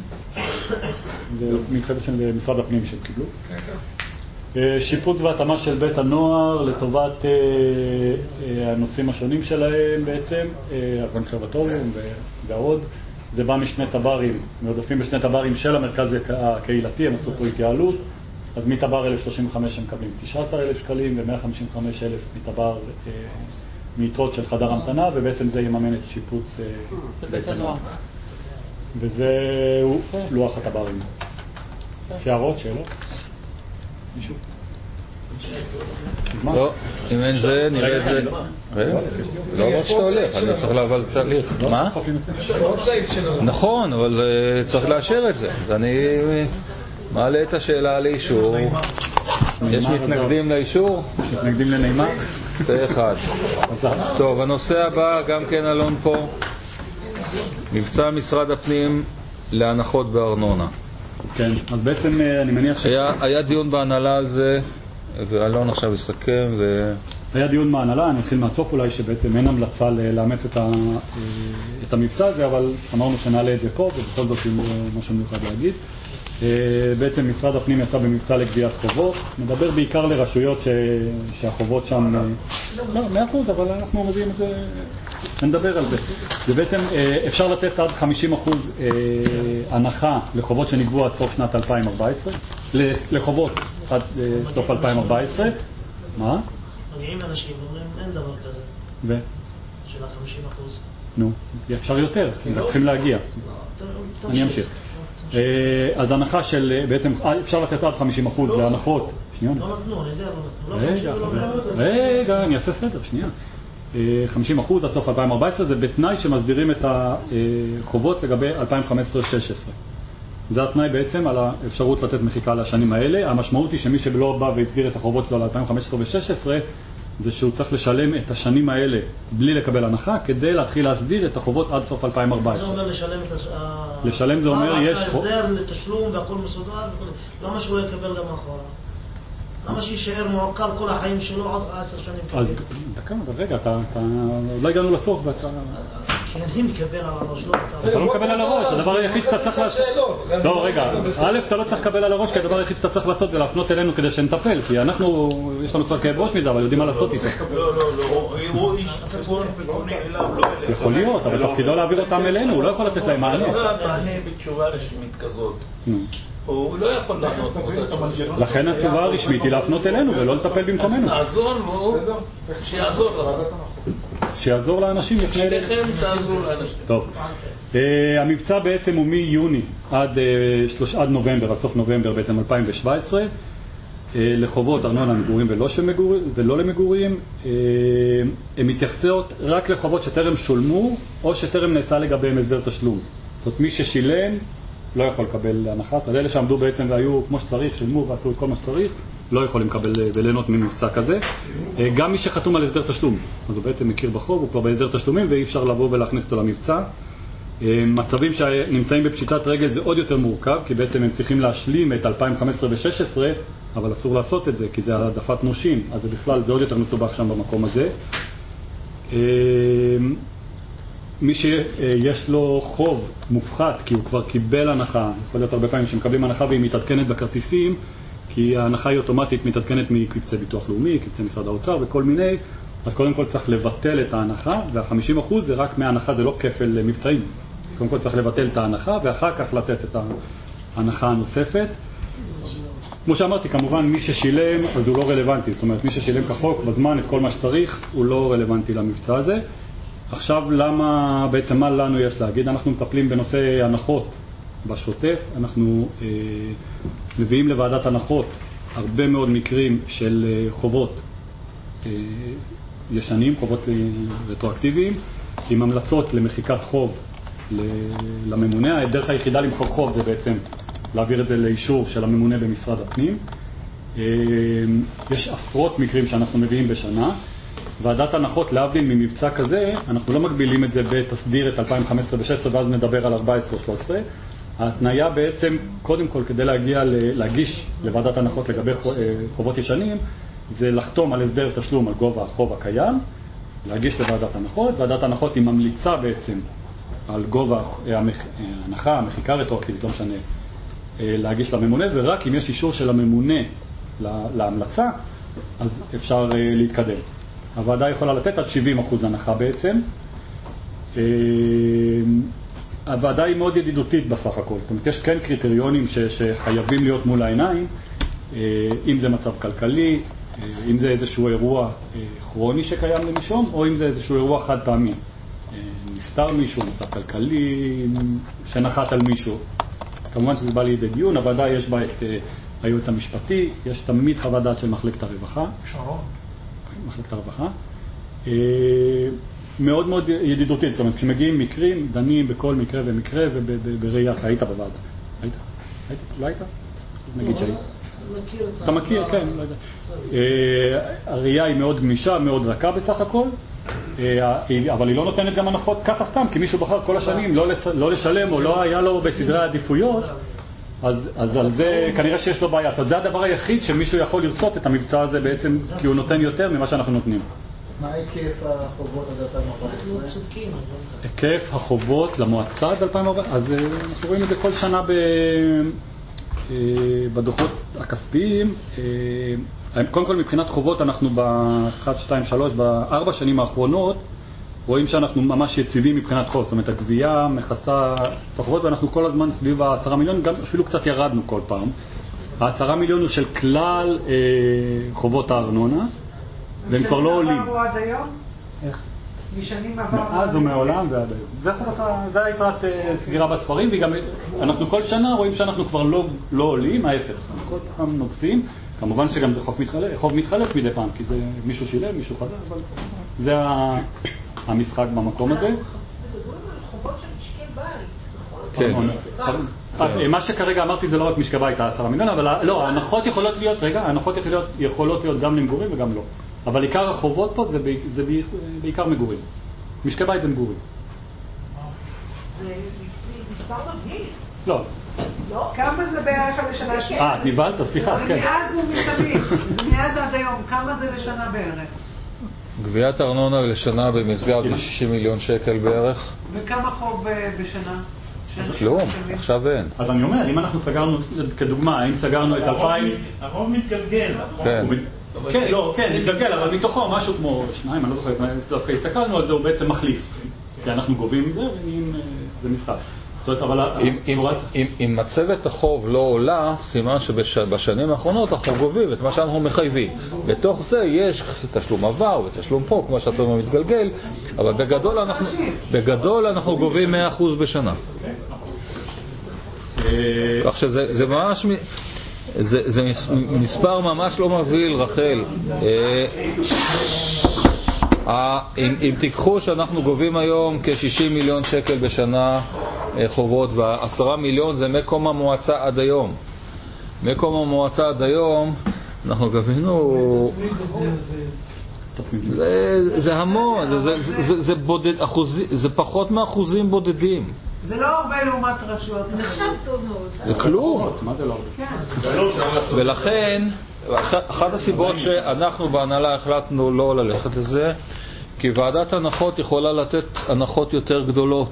זה מתחייב של משרד הפנים שהם קיבלו. שיפוץ והתאמה של בית הנוער לטובת הנושאים השונים שלהם בעצם, הקונסרבטוריום ועוד. זה בא משני טברים, מעודפים בשני טברים של המרכז הקהילתי, הם עשו פה התייעלות. אז מטבר אלף שלושים וחמש הם מקבלים תשעה עשר אלף שקלים ו-מאה חמישים וחמישה אלף מטבר מיתרות של חדר המתנה, ובעצם זה יממן את שיפוץ בית הנוער. וזה לוח הטברים. שערות, שאלות? מישהו? לא, אם אין זה, נראה את זה. לא אמרת שאתה הולך, אני צריך לעבור תהליך. מה? נכון, אבל צריך לאשר את זה. אז אני מעלה את השאלה לאישור. יש מתנגדים לאישור? מתנגדים לנעימה? זה אחד. טוב, הנושא הבא, גם כן אלון פה. מבצע משרד הפנים להנחות בארנונה. כן, אז בעצם אני מניח ש... היה דיון בהנהלה על זה, ואלון עכשיו יסכם ו... היה דיון בהנהלה, אני אתחיל מהסוף אולי, שבעצם אין המלצה לאמץ את, ה... את המבצע הזה, אבל אמרנו שנעלה את זה פה, ובכל זאת עם משהו מיוחד להגיד. בעצם משרד הפנים יצא במבצע לגביית חובות, מדבר בעיקר לרשויות ש... שהחובות שם... לא, מאה אחוז, אבל אנחנו מביאים את זה, נדבר על זה. ובעצם אפשר לתת עד חמישים אחוז הנחה לחובות שנגבו עד סוף שנת אלפיים וארבע עשרה, לחובות עד סוף אלפיים וארבע עשרה. מה? מגיעים אנשים, אומרים, אין דבר כזה. ו? של ה-חמישים אחוז. נו, אפשר יותר, צריכים להגיע. אני אמשיך. אז הנחה של, בעצם אפשר לתת עד חמישים אחוז להנחות. לא נתנו, אני יודע, לא נתנו. רגע, אני אעשה סדר, שנייה. חמישים אחוז עד סוף אלפיים וארבע עשרה זה בתנאי שמסדירים את החובות לגבי אלפיים וחמש עשרה שש עשרה. זה התנאי בעצם על האפשרות לתת מחיקה לשנים האלה. המשמעות היא שמי שלא בא והסדיר את החובות שלו ל-אלפיים וחמש עשרה ו-שש עשרה זה שהוא צריך לשלם את השנים האלה בלי לקבל הנחה כדי להתחיל להסדיר את החובות עד סוף אלפיים וארבע עשרה. זה אומר לשלם את ה... לשלם זה אומר יש... מה ההסדר לתשלום והכל מסודר? למה שהוא יקבל גם אחורה? למה שישאר מעוקל כל החיים שלו עוד עשר שנים? אז דקה, אבל רגע, אתה... לא הגענו לסוף ואתה... כי אני מקבל על הראש, לא... אתה לא מקבל על הראש, הדבר היחיד שאתה צריך לעשות... לא, רגע, א', אתה לא צריך לקבל על הראש, כי הדבר היחיד שאתה צריך לעשות זה להפנות אלינו כדי שנטפל, כי אנחנו, יש לנו קצת כאב ראש מזה, אבל יודעים מה לעשות איתו. לא, לא, לא, הוא איש ציבור ופונה אליו, לא אליך. יכול להיות, אבל תפקידו להעביר אותם אלינו, הוא לא יכול לתת להם מענה. הוא לא מענה בתשובה רשמית כזאת. הוא לא יכול לענות אותה. לכן התשובה הרשמית היא להפנות אלינו ולא לטפל במקומנו. אז תעזור לו, שיעזור לך. שיעזור לאנשים לפני אלינו. שניכם תעזרו לאנשים. טוב. המבצע בעצם הוא מיוני עד נובמבר, עד סוף נובמבר בעצם אלפיים ושבע עשרה, לחובות ארנונה למגורים ולא למגורים. הן מתייחסות רק לחובות שטרם שולמו או שטרם נעשה לגביהם הסדר תשלום. זאת אומרת, מי ששילם לא יכול לקבל הנחה, אז אלה שעמדו בעצם והיו כמו שצריך, שילמו ועשו את כל מה שצריך, לא יכולים לקבל וליהנות ממבצע כזה. גם מי שחתום על הסדר תשלום, אז הוא בעצם מכיר בחוב, הוא כבר בהסדר תשלומים ואי אפשר לבוא ולהכניס אותו למבצע. מצבים שנמצאים בפשיטת רגל זה עוד יותר מורכב, כי בעצם הם צריכים להשלים את אלפיים וחמש עשרה ו-שש עשרה, אבל אסור לעשות את זה, כי זה העדפת נושים, אז בכלל זה עוד יותר מסובך שם במקום הזה. מי שיש לו חוב מופחת, כי הוא כבר קיבל הנחה, יכול להיות הרבה פעמים שמקבלים הנחה והיא מתעדכנת בכרטיסים, כי ההנחה היא אוטומטית מתעדכנת מקבצי ביטוח לאומי, קבצי משרד האוצר וכל מיני, אז קודם כל צריך לבטל את ההנחה, וה-חמישים אחוז זה רק מההנחה, זה לא כפל מבצעים. אז קודם כל צריך לבטל את ההנחה, ואחר כך לתת את ההנחה הנוספת. כמו שאמרתי, כמובן מי ששילם, אז הוא לא רלוונטי. זאת אומרת, מי ששילם כחוק בזמן את כל מה שצריך, הוא לא רלוונטי למבצע הזה. עכשיו, למה, בעצם מה לנו יש להגיד? אנחנו מטפלים בנושא הנחות בשוטף. אנחנו אה, מביאים לוועדת הנחות הרבה מאוד מקרים של אה, חובות אה, ישנים, חובות רטרואקטיביים, עם המלצות למחיקת חוב לממונה. הדרך היחידה למחוק חוב זה בעצם להעביר את זה לאישור של הממונה במשרד הפנים. יש עשרות מקרים שאנחנו מביאים בשנה. ועדת הנחות, להבדיל ממבצע כזה, אנחנו לא מגבילים את זה בתסדיר את אלפיים וחמש עשרה ו-שש עשרה ואז נדבר על ארבע עשרה ו-שלוש עשרה. ההתניה בעצם, קודם כל, כדי להגיע להגיש לוועדת הנחות לגבי חובות ישנים, זה לחתום על הסדר תשלום על גובה החוב הקיים, להגיש לוועדת הנחות. ועדת הנחות היא ממליצה בעצם על גובה ההנחה, המחיקה רטרואקטיבית, לא משנה, להגיש לממונה, ורק אם יש אישור של הממונה להמלצה, אז אפשר להתקדם. הוועדה יכולה לתת עד שבעים אחוז הנחה בעצם. הוועדה היא מאוד ידידותית בסך הכל, זאת אומרת, יש כן קריטריונים שחייבים להיות מול העיניים, אם זה מצב כלכלי, אם זה איזשהו אירוע כרוני שקיים למישום, או אם זה איזשהו אירוע חד פעמי. נפטר מישהו, מצב כלכלי שנחת על מישהו. כמובן שזה בא לידי דיון, הוועדה יש בה את הייעוץ המשפטי, יש תמיד חוות דעת של מחלקת הרווחה. שרון. מחלקת הרווחה. מאוד מאוד ידידותית, זאת אומרת, כשמגיעים מקרים, דנים בכל מקרה ומקרה ובראייה. היית בוועדה? היית? היית? לא היית? נגיד שהיית. אתה מכיר, כן. הראייה היא מאוד גמישה, מאוד רכה בסך הכל, אבל היא לא נותנת גם הנחות ככה סתם, כי מישהו בחר כל השנים לא לשלם או לא היה לו בסדרי העדיפויות, אז על זה כנראה שיש לו בעיה. זה הדבר היחיד שמישהו יכול לרצות את המבצע הזה בעצם, כי הוא נותן יותר ממה שאנחנו נותנים. מה היקף החובות עד אלפיים וארבע עשרה? היקף החובות למועצה עד אלפיים וארבע עשרה, אז אנחנו רואים את זה כל שנה ב... בדוחות הכספיים. קודם כל מבחינת חובות אנחנו ב-אחת, שתיים, שלוש, בארבע שנים האחרונות רואים שאנחנו ממש יציבים מבחינת חוב, זאת אומרת הגבייה מכסה את החובות, ואנחנו כל הזמן סביב העשרה מיליון, גם אפילו קצת ירדנו כל פעם. העשרה מיליון הוא של כלל אה, חובות הארנונה, והם כבר לא עולים. משנים עברו עד היום? איך? משנים עברו מאז ומעולם ועד היום. זה, זה היתרת אה, סגירה בספרים, וגם אנחנו כל שנה רואים שאנחנו כבר לא, לא עולים, ההפך. כל פעם נוגסים. כמובן שגם זה חוב מתחלף, חוב מתחלף מדי פעם, כי זה מישהו שילם, מישהו חדש, אבל זה המשחק במקום הזה. חובות של משקי בית. כן. מה שכרגע אמרתי זה לא רק משקי בית, העשרה מיליון, אבל לא, ההנחות יכולות להיות, רגע, ההנחות יכולות להיות גם למגורים וגם לא. אבל עיקר החובות פה זה בעיקר מגורים. משקי בית זה מגורים. זה מספר מבהיל. לא. כמה זה בערך לשנה? אה, נבלת, סליחה, כן. מאז ומתמיד, מאז עד היום, כמה זה לשנה בערך? גביית ארנונה לשנה במסגרת שישים מיליון שקל בערך. וכמה חוב בשנה? כלום, עכשיו אין. אז אני אומר, אם אנחנו סגרנו, כדוגמה, אם סגרנו את אלפיים... הרוב מתגלגל. כן. כן, לא, כן, מתגלגל, אבל מתוכו משהו כמו שניים, אני לא זוכר, דווקא הסתכלנו על זה, הוא בעצם מחליף. כי אנחנו גובים את זה, וזה משחק. אם מצבת החוב לא עולה, סימן שבשנים האחרונות אנחנו גובים את מה שאנחנו מחייבים. בתוך זה יש תשלום עבר ותשלום פה, כמו שאתה אומר מתגלגל, אבל בגדול אנחנו, בגדול אנחנו גובים מאה אחוז בשנה. כך שזה ממש, זה, זה מספר ממש לא מבהיל, רחל. אם, אם תיקחו שאנחנו גובים היום כ-שישים מיליון שקל בשנה חובות, ועשרה מיליון זה מקום המועצה עד היום. מקום המועצה עד היום אנחנו גבינו, זה, זה המון, זה, זה, זה, זה, בודד, אחוז, זה פחות מאחוזים בודדים. זה לא הרבה לעומת רשויות. נחשב טוב מאוד. זה כלום. מה זה לא הרבה? ולכן, אחת הסיבות שאנחנו בהנהלה החלטנו לא ללכת לזה, כי ועדת הנחות יכולה לתת הנחות יותר גדולות.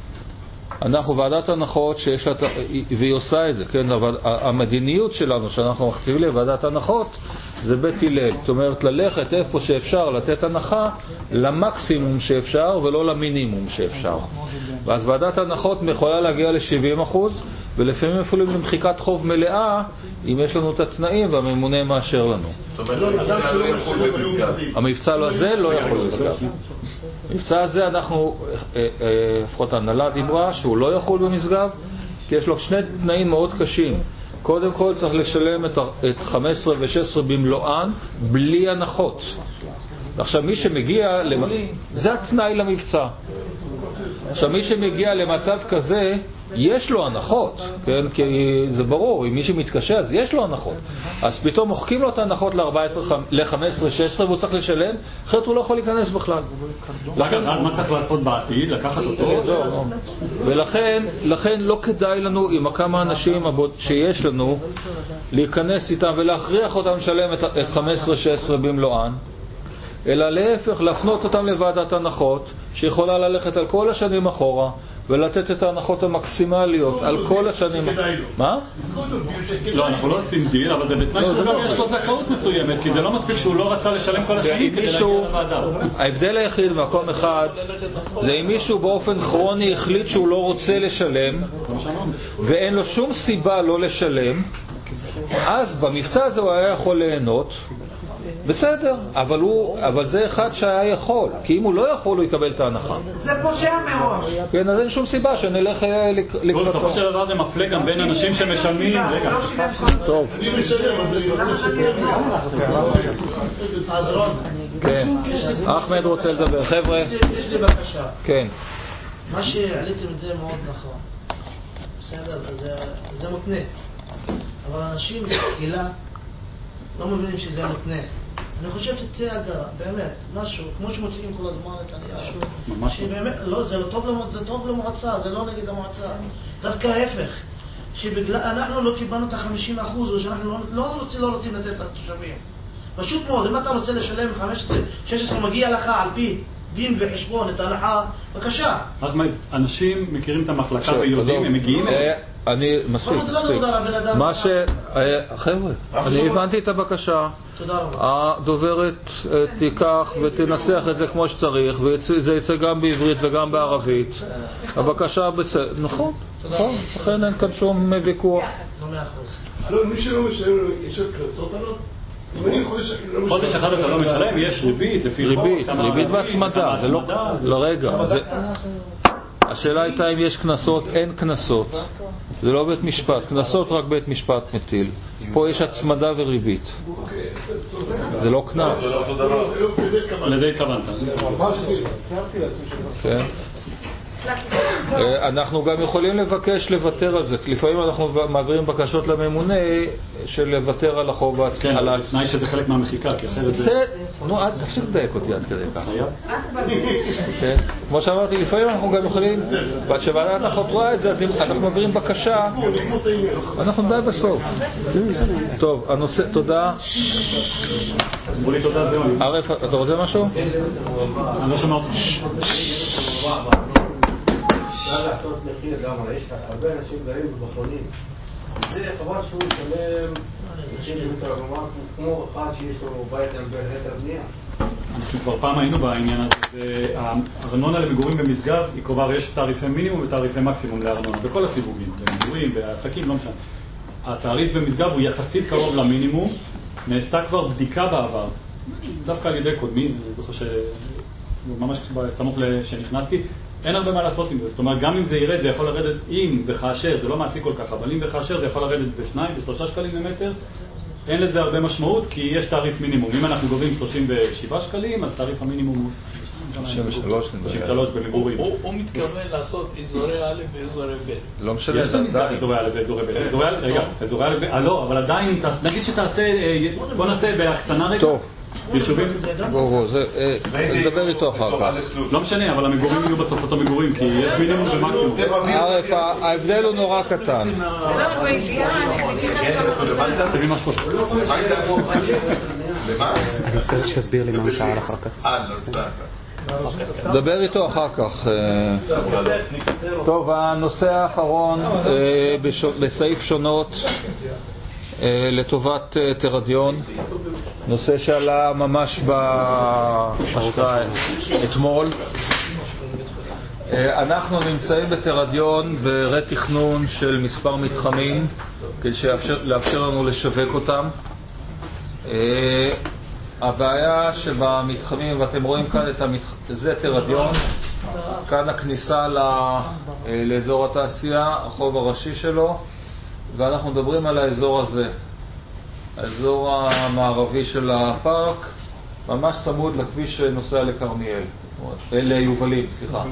אנחנו ועדת הנחות שיש לה, והיא עושה את זה, כן? אבל המדיניות שלנו שאנחנו מכתיבים לוועדת הנחות זה בית הלל. זאת אומרת, ללכת איפה שאפשר לתת הנחה למקסימום שאפשר ולא למינימום שאפשר. ואז ועדת הנחות יכולה להגיע ל-שבעים אחוז, ולפעמים אפילו למחיקת חוב מלאה, אם יש לנו את התנאים והממונה מאשר לנו. זאת אומרת, המבצע לא יכול במסגב. המבצע הזה לא יכול במסגב. המבצע הזה אנחנו, לפחות ההנהלה דיברה, שהוא לא יכול במסגב, כי יש לו שני תנאים מאוד קשים. קודם כל צריך לשלם את חמש עשרה ו-שש עשרה במלואן, בלי הנחות. עכשיו מי שמגיע, זה התנאי למבצע. עכשיו מי שמגיע למצב כזה, יש לו הנחות, כן? כי זה ברור, אם מי שמתקשה אז יש לו הנחות. אז פתאום מוחקים לו את ההנחות ל-חמש עשרה שש עשרה והוא צריך לשלם, אחרת הוא לא יכול להיכנס בכלל. לכן, מה צריך לעשות בעתיד? לקחת אותו? ולכן, לכן לא כדאי לנו עם כמה אנשים שיש לנו להיכנס איתם ולהכריח אותם לשלם את חמש עשרה שש עשרה במלואן, אלא להפך, להפנות אותם לוועדת הנחות שיכולה ללכת על כל השנים אחורה ולתת את ההנחות המקסימליות על כל השנים. מה? לא, אנחנו לא עושים דיל, אבל זה בתנאי שהוא גם יש לו זכאות מסוימת, כי זה לא מספיק שהוא לא רצה לשלם כל השנים כדי להגיע לוועדה. ההבדל היחיד במקום אחד זה אם מישהו באופן כרוני החליט שהוא לא רוצה לשלם ואין לו שום סיבה לא לשלם, אז במבצע הזה הוא היה יכול ליהנות, בסדר, אבל הוא, אבל זה אחד שהיה יכול, כי אם הוא לא יכול הוא יקבל את ההנחה. זה פושע מראש. כן, אז אין שום סיבה שנלך לקראתו. בסופו של דבר זה מפלה גם בין אנשים שמשלמים. רגע. טוב. אני משלם, אז רון. כן. אחמד רוצה לדבר. חבר'ה. יש לי בקשה. כן. מה שהעליתם את זה מאוד נכון. בסדר, זה מותנה. אבל אנשים בקהילה לא מבינים שזה מותנה. אני חושב שתצא הגדרה, באמת, משהו, כמו שמוצאים כל הזמן את הנייר, שבאמת, לא, זה לא טוב למועצה, זה טוב למועצה, זה לא נגד המועצה. דווקא ההפך, שבגלל, אנחנו לא קיבלנו את ה-חמישים אחוז, או שאנחנו לא, לא, רוצים, לא רוצים לתת לתושבים. פשוט מאוד, אם אתה רוצה לשלם חמש עשרה שש עשרה, מגיע לך על פי דין וחשבון את ההנחה, בבקשה. אנשים מכירים את המחלקה ויודעים, הם מגיעים אליהם. אני מספיק, מספיק. מה ש... חבר'ה, אני הבנתי את הבקשה. הדוברת תיקח ותנסח את זה כמו שצריך, וזה יצא גם בעברית וגם בערבית. הבקשה בסדר, נכון, נכון, לכן אין כאן שום ויכוח. לא, מי שלא משלם, יש עוד קנסות עליו? חודש אחד אתה לא משלם, יש ריבית, ריבית, ריבית בהצמדה, זה לא... לרגע, השאלה הייתה אם יש קנסות, אין קנסות. זה לא בית משפט, קנסות רק בית משפט מטיל. פה יש הצמדה וריבית. זה לא קנס. לדי כוונת. כן. אנחנו גם יכולים לבקש לוותר על זה, כי לפעמים אנחנו מעבירים בקשות לממונה של לוותר על החוב העצמי. כן, תנאי שזה חלק מהמחיקה, כי אחרת זה... נו, אל תפסיק לדייק אותי עד כדי ככה. כמו שאמרתי, לפעמים אנחנו גם יכולים, ועד שוועדת החוק רואה את זה, אז אנחנו מעבירים בקשה, אנחנו די בסוף. טוב, הנושא, תודה. אמרו לי תודה זהו. ערף, אתה רוצה משהו? אני לא שמעת. אפשר לעשות מחיר לגמרי, יש הרבה אנשים גרים ובחונים. זה חבל שהוא ישלם מחיר מתרמה כמו אחד שיש לו בית עם בהיתר בנייה. אנחנו כבר פעם היינו בעניין הזה, הארנונה למגורים במסגב היא קובעת, יש תעריפי מינימום ותעריפי מקסימום לארנונה, בכל הסיווגים, במגורים, בעסקים, לא משנה. התעריף במסגב הוא יחסית קרוב למינימום, נעשתה כבר בדיקה בעבר, דווקא על ידי קודמי, אני זוכר שממש סמוך שנכנסתי, אין הרבה מה לעשות עם זה, זאת אומרת גם אם זה ירד זה יכול לרדת, אם וכאשר, זה לא מעסיק כל כך, אבל אם וכאשר זה יכול לרדת בשניים, בשלושה שקלים למטר, אין לזה הרבה משמעות כי יש תעריף מינימום, אם אנחנו גובים שלושים ושבעה שקלים אז תעריף המינימום הוא שלושים ושלוש במגורים. הוא מתכוון לעשות אזורי א' ואזורי ב'. לא משנה, יש אזורי א' ואזורי ב'. רגע, אזורי א', לא, אבל עדיין, נגיד שתעשה, בוא נעשה בהקטנה רגע. ביישובים? בואו, בואו, נדבר איתו אחר כך. לא משנה, אבל המגורים יהיו בסוף אותו מגורים, כי יש מינימום ומקסימום. ערף, ההבדל הוא נורא קטן. תביא משהו. למה? אני רוצה שתסביר לי מה הוא שאל אחר כך. אה, לא סתם. נדבר איתו אחר כך. טוב, הנושא האחרון בסעיף שונות לטובת תרדיון, נושא שעלה ממש אתמול. אנחנו נמצאים בתרדיון ברתכנון של מספר מתחמים כדי לאפשר לנו לשווק אותם. הבעיה שבמתחמים, ואתם רואים כאן את המתח... זה תרדיון, כאן הכניסה ל... לאזור התעשייה, החוב הראשי שלו, ואנחנו מדברים על האזור הזה, האזור המערבי של הפארק, ממש צמוד לכביש שנוסע לכרמיאל, ליובלים, סליחה.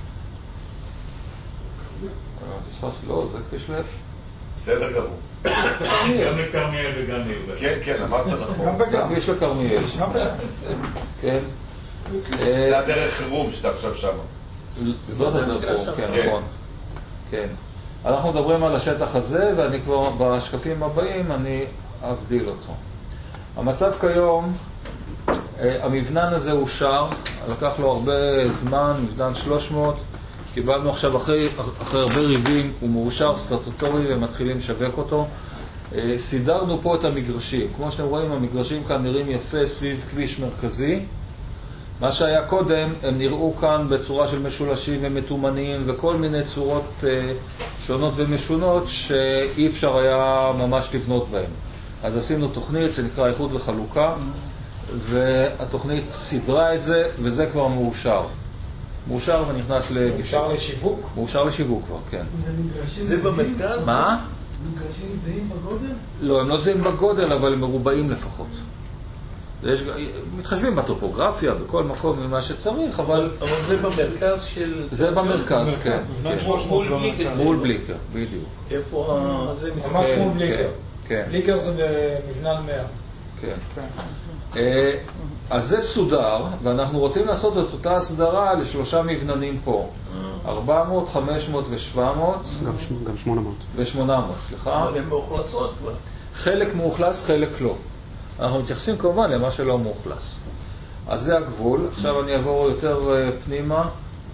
פספס לא, זה כביש לב. בסדר גמור. גם לכרמיאל וגם ליובל. כן, כן, אמרת נכון. גם כביש לכרמיאל. כן. זה הדרך חירום שאתה עכשיו שם. זאת הדרך חירום, כן, נכון. כן. אנחנו מדברים על השטח הזה, ואני כבר בשקפים הבאים אני אבדיל אותו. המצב כיום, המבנן הזה אושר, לקח לו הרבה זמן, מבנן שלוש מאות, קיבלנו עכשיו אחרי, אחרי הרבה ריבים, הוא מאושר סטטוטורי ומתחילים לשווק אותו. סידרנו פה את המגרשים. כמו שאתם רואים, המגרשים כאן נראים יפה סביב כביש מרכזי. מה שהיה קודם, הם נראו כאן בצורה של משולשים ומתומנים וכל מיני צורות שונות ומשונות שאי אפשר היה ממש לבנות בהם. אז עשינו תוכנית, זה נקרא איחוד וחלוקה, והתוכנית סדרה את זה, וזה כבר מאושר. מאושר ונכנס לביצוע. מאושר לשיווק? מאושר לשיווק כבר, כן. זה במרכז? מה? מגרשים זהים בגודל? לא, הם לא זהים בגודל, אבל הם מרובעים לפחות. יש, מתחשבים בטופוגרפיה, בכל מקום ממה שצריך, אבל... אבל זה במרכז של... זה במרכז, כן. מול בליקר. מול בליקר, בדיוק. איפה ה... ממש מול בליקר. כן. בליקר זה במבנן מאה. כן. אז זה סודר, ואנחנו רוצים לעשות את אותה הסדרה לשלושה מבננים פה. ארבע מאות, חמש מאות ו-שבע מאות. גם שמונה מאות. ו-שמונה מאות, סליחה. אבל הן מאוכלסות כבר. חלק מאוכלס, חלק לא. אנחנו מתייחסים כמובן למה שלא מאוכלס. אז זה הגבול. עכשיו אני אעבור יותר פנימה.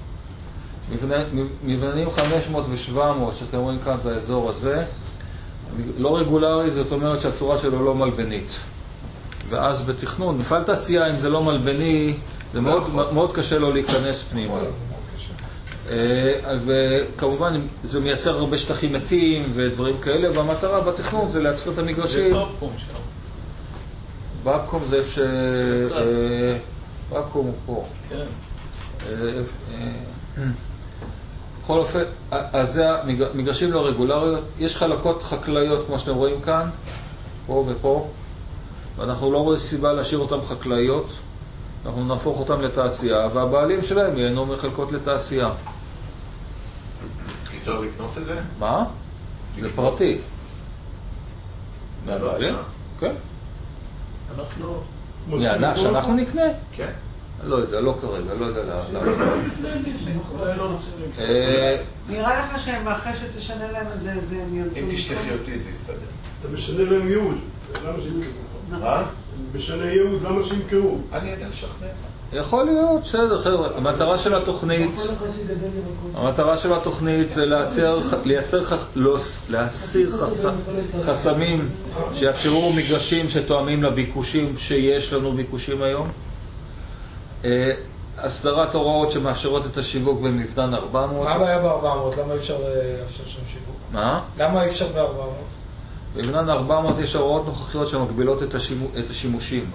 מבננים חמש מאות ו-שבע מאות, שאתם רואים כאן זה האזור הזה. לא רגולרי, זאת אומרת שהצורה שלו לא מלבנית. ואז בתכנון, מפעל תעשייה, אם זה לא מלבני, זה מאוד, מאוד קשה לו להיכנס פנימה. וכמובן זה מייצר הרבה שטחים מתים ודברים כאלה, והמטרה בתכנון זה לייצר את המגרשים. זה בבקום שם. בבקום זה איפה ש... בבקום הוא פה. כן. בכל אופן, אז זה המגרשים לא רגולריות. יש חלקות חקלאיות כמו שאתם רואים כאן, פה ופה. ואנחנו לא רואים סיבה להשאיר אותם חקלאיות, אנחנו נהפוך אותם לתעשייה, והבעלים שלהם ייהנו מחלקות לתעשייה. אפשר לקנות את זה? מה? זה פרטי. מהבעלים? כן. אנחנו... נענה שאנחנו נקנה? כן. לא יודע, לא כרגע, לא יודע למה. נראה לך שהם אחרי שתשנה להם את זה, הם ירצו... אם תשכחי אותי זה יסתדר. אתה משנה להם ייעוד, למה שימכרו? מה? משנה ייעוד, למה שימכרו? אני יודע לשכנע. יכול להיות, בסדר, חבר'ה. המטרה של התוכנית, המטרה של התוכנית זה לייצר, לייצר, להסיר חסמים שיאפשרו מגרשים שתואמים לביקושים שיש לנו ביקושים היום. הסדרת הוראות שמאפשרות את השיווק במבנן ארבע מאות. מה הבעיה ב-ארבע מאות? למה אפשר לאפשר שם שיווק? מה? למה אפשר ב-ארבע מאות? במבנן ארבע מאות יש הוראות נוכחיות שמגבילות את השימושים.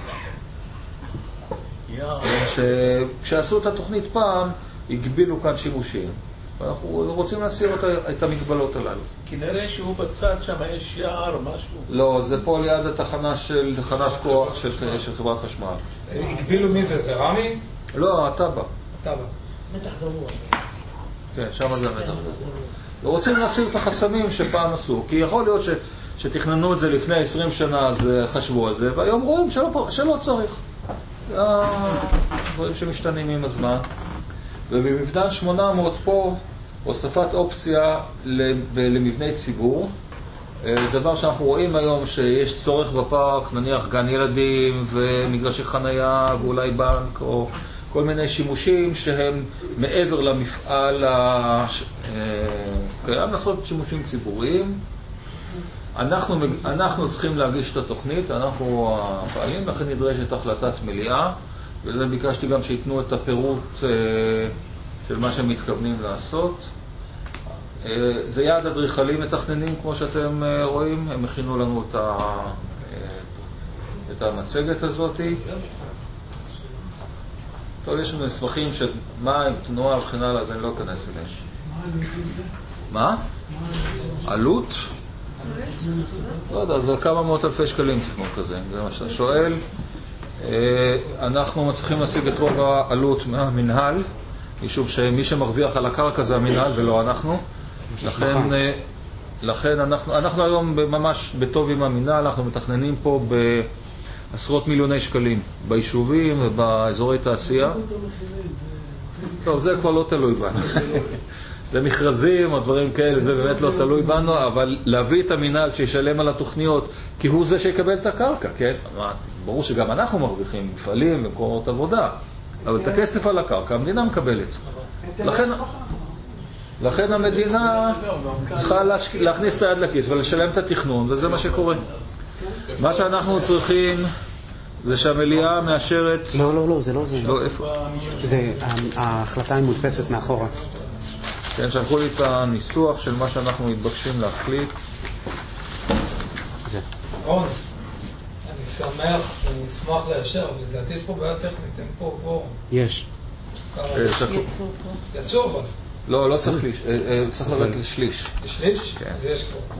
כשעשו את התוכנית פעם, הגבילו כאן שימושים. ואנחנו רוצים להסיר את המגבלות הללו. כנראה שהוא בצד שם יש יער, משהו. לא, זה פה ליד התחנה של תחנת כוח של חברת חשמל. הגבילו מי זה? זה רמי? לא, הטבע. הטבע. מתח גרוע. כן, שם זה מתח גרוע. ורוצים להסיר את החסמים שפעם עשו. כי יכול להיות ש, שתכננו את זה לפני עשרים שנה, אז חשבו על זה, והיום רואים שלא, שלא צריך. דברים שמשתנים עם הזמן. ובמבדן שמונה מאות פה, הוספת אופציה למבני ציבור. דבר שאנחנו רואים היום שיש צורך בפארק, נניח גן ילדים ומגרשי חנייה ואולי בנק או כל מיני שימושים שהם מעבר למפעל קיים לעשות שימושים ציבוריים. אנחנו, אנחנו צריכים להגיש את התוכנית, אנחנו הפעלים, לכן נדרשת החלטת מליאה, וזה ביקשתי גם שיתנו את הפירוט של מה שהם מתכוונים לעשות. זה יעד אדריכלים מתכננים, כמו שאתם רואים, הם הכינו לנו את, ה... את המצגת הזאת. טוב, יש לנו סבכים של מה תנועה וכן הלאה, אז אני לא אכנס אליהם. מה? עלות? לא יודע, זה כמה מאות אלפי שקלים תכנון כזה, זה מה שאתה שואל. אנחנו מצליחים להשיג את רוב העלות מהמנהל, משום שמי שמרוויח על הקרקע זה המנהל ולא אנחנו. לכן, לכן אנחנו, אנחנו היום ממש בטוב עם המנהל, אנחנו מתכננים פה בעשרות מיליוני שקלים ביישובים ובאזורי תעשייה. טוב, זה כבר לא תלוי בנו. זה מכרזים או דברים כאלה, זה באמת לא תלוי בנו, אבל להביא את המנהל שישלם על התוכניות, כי הוא זה שיקבל את הקרקע, כן? ברור שגם אנחנו מרוויחים מפעלים ומקומות עבודה, אבל את הכסף על הקרקע המדינה מקבלת. לכן, לכן המדינה צריכה להכניס את היד לכיס ולשלם את התכנון, וזה מה שקורה. מה שאנחנו צריכים זה שהמליאה מאשרת... לא, לא, לא, זה לא זה. לא, איפה? זה, ההחלטה היא מודפסת מאחורה. כן, שלחו לי את הניסוח של מה שאנחנו מתבקשים להחליט. זה. רון, אני שמח, אני אשמח לאשר, אבל לדעתי יש פה בעיה טכנית, אין פה בור. יש. יצור פה. יצור פה. לא, לא צריך לשליש, צריך לרדת לשליש. לשליש? כן. אז יש פה.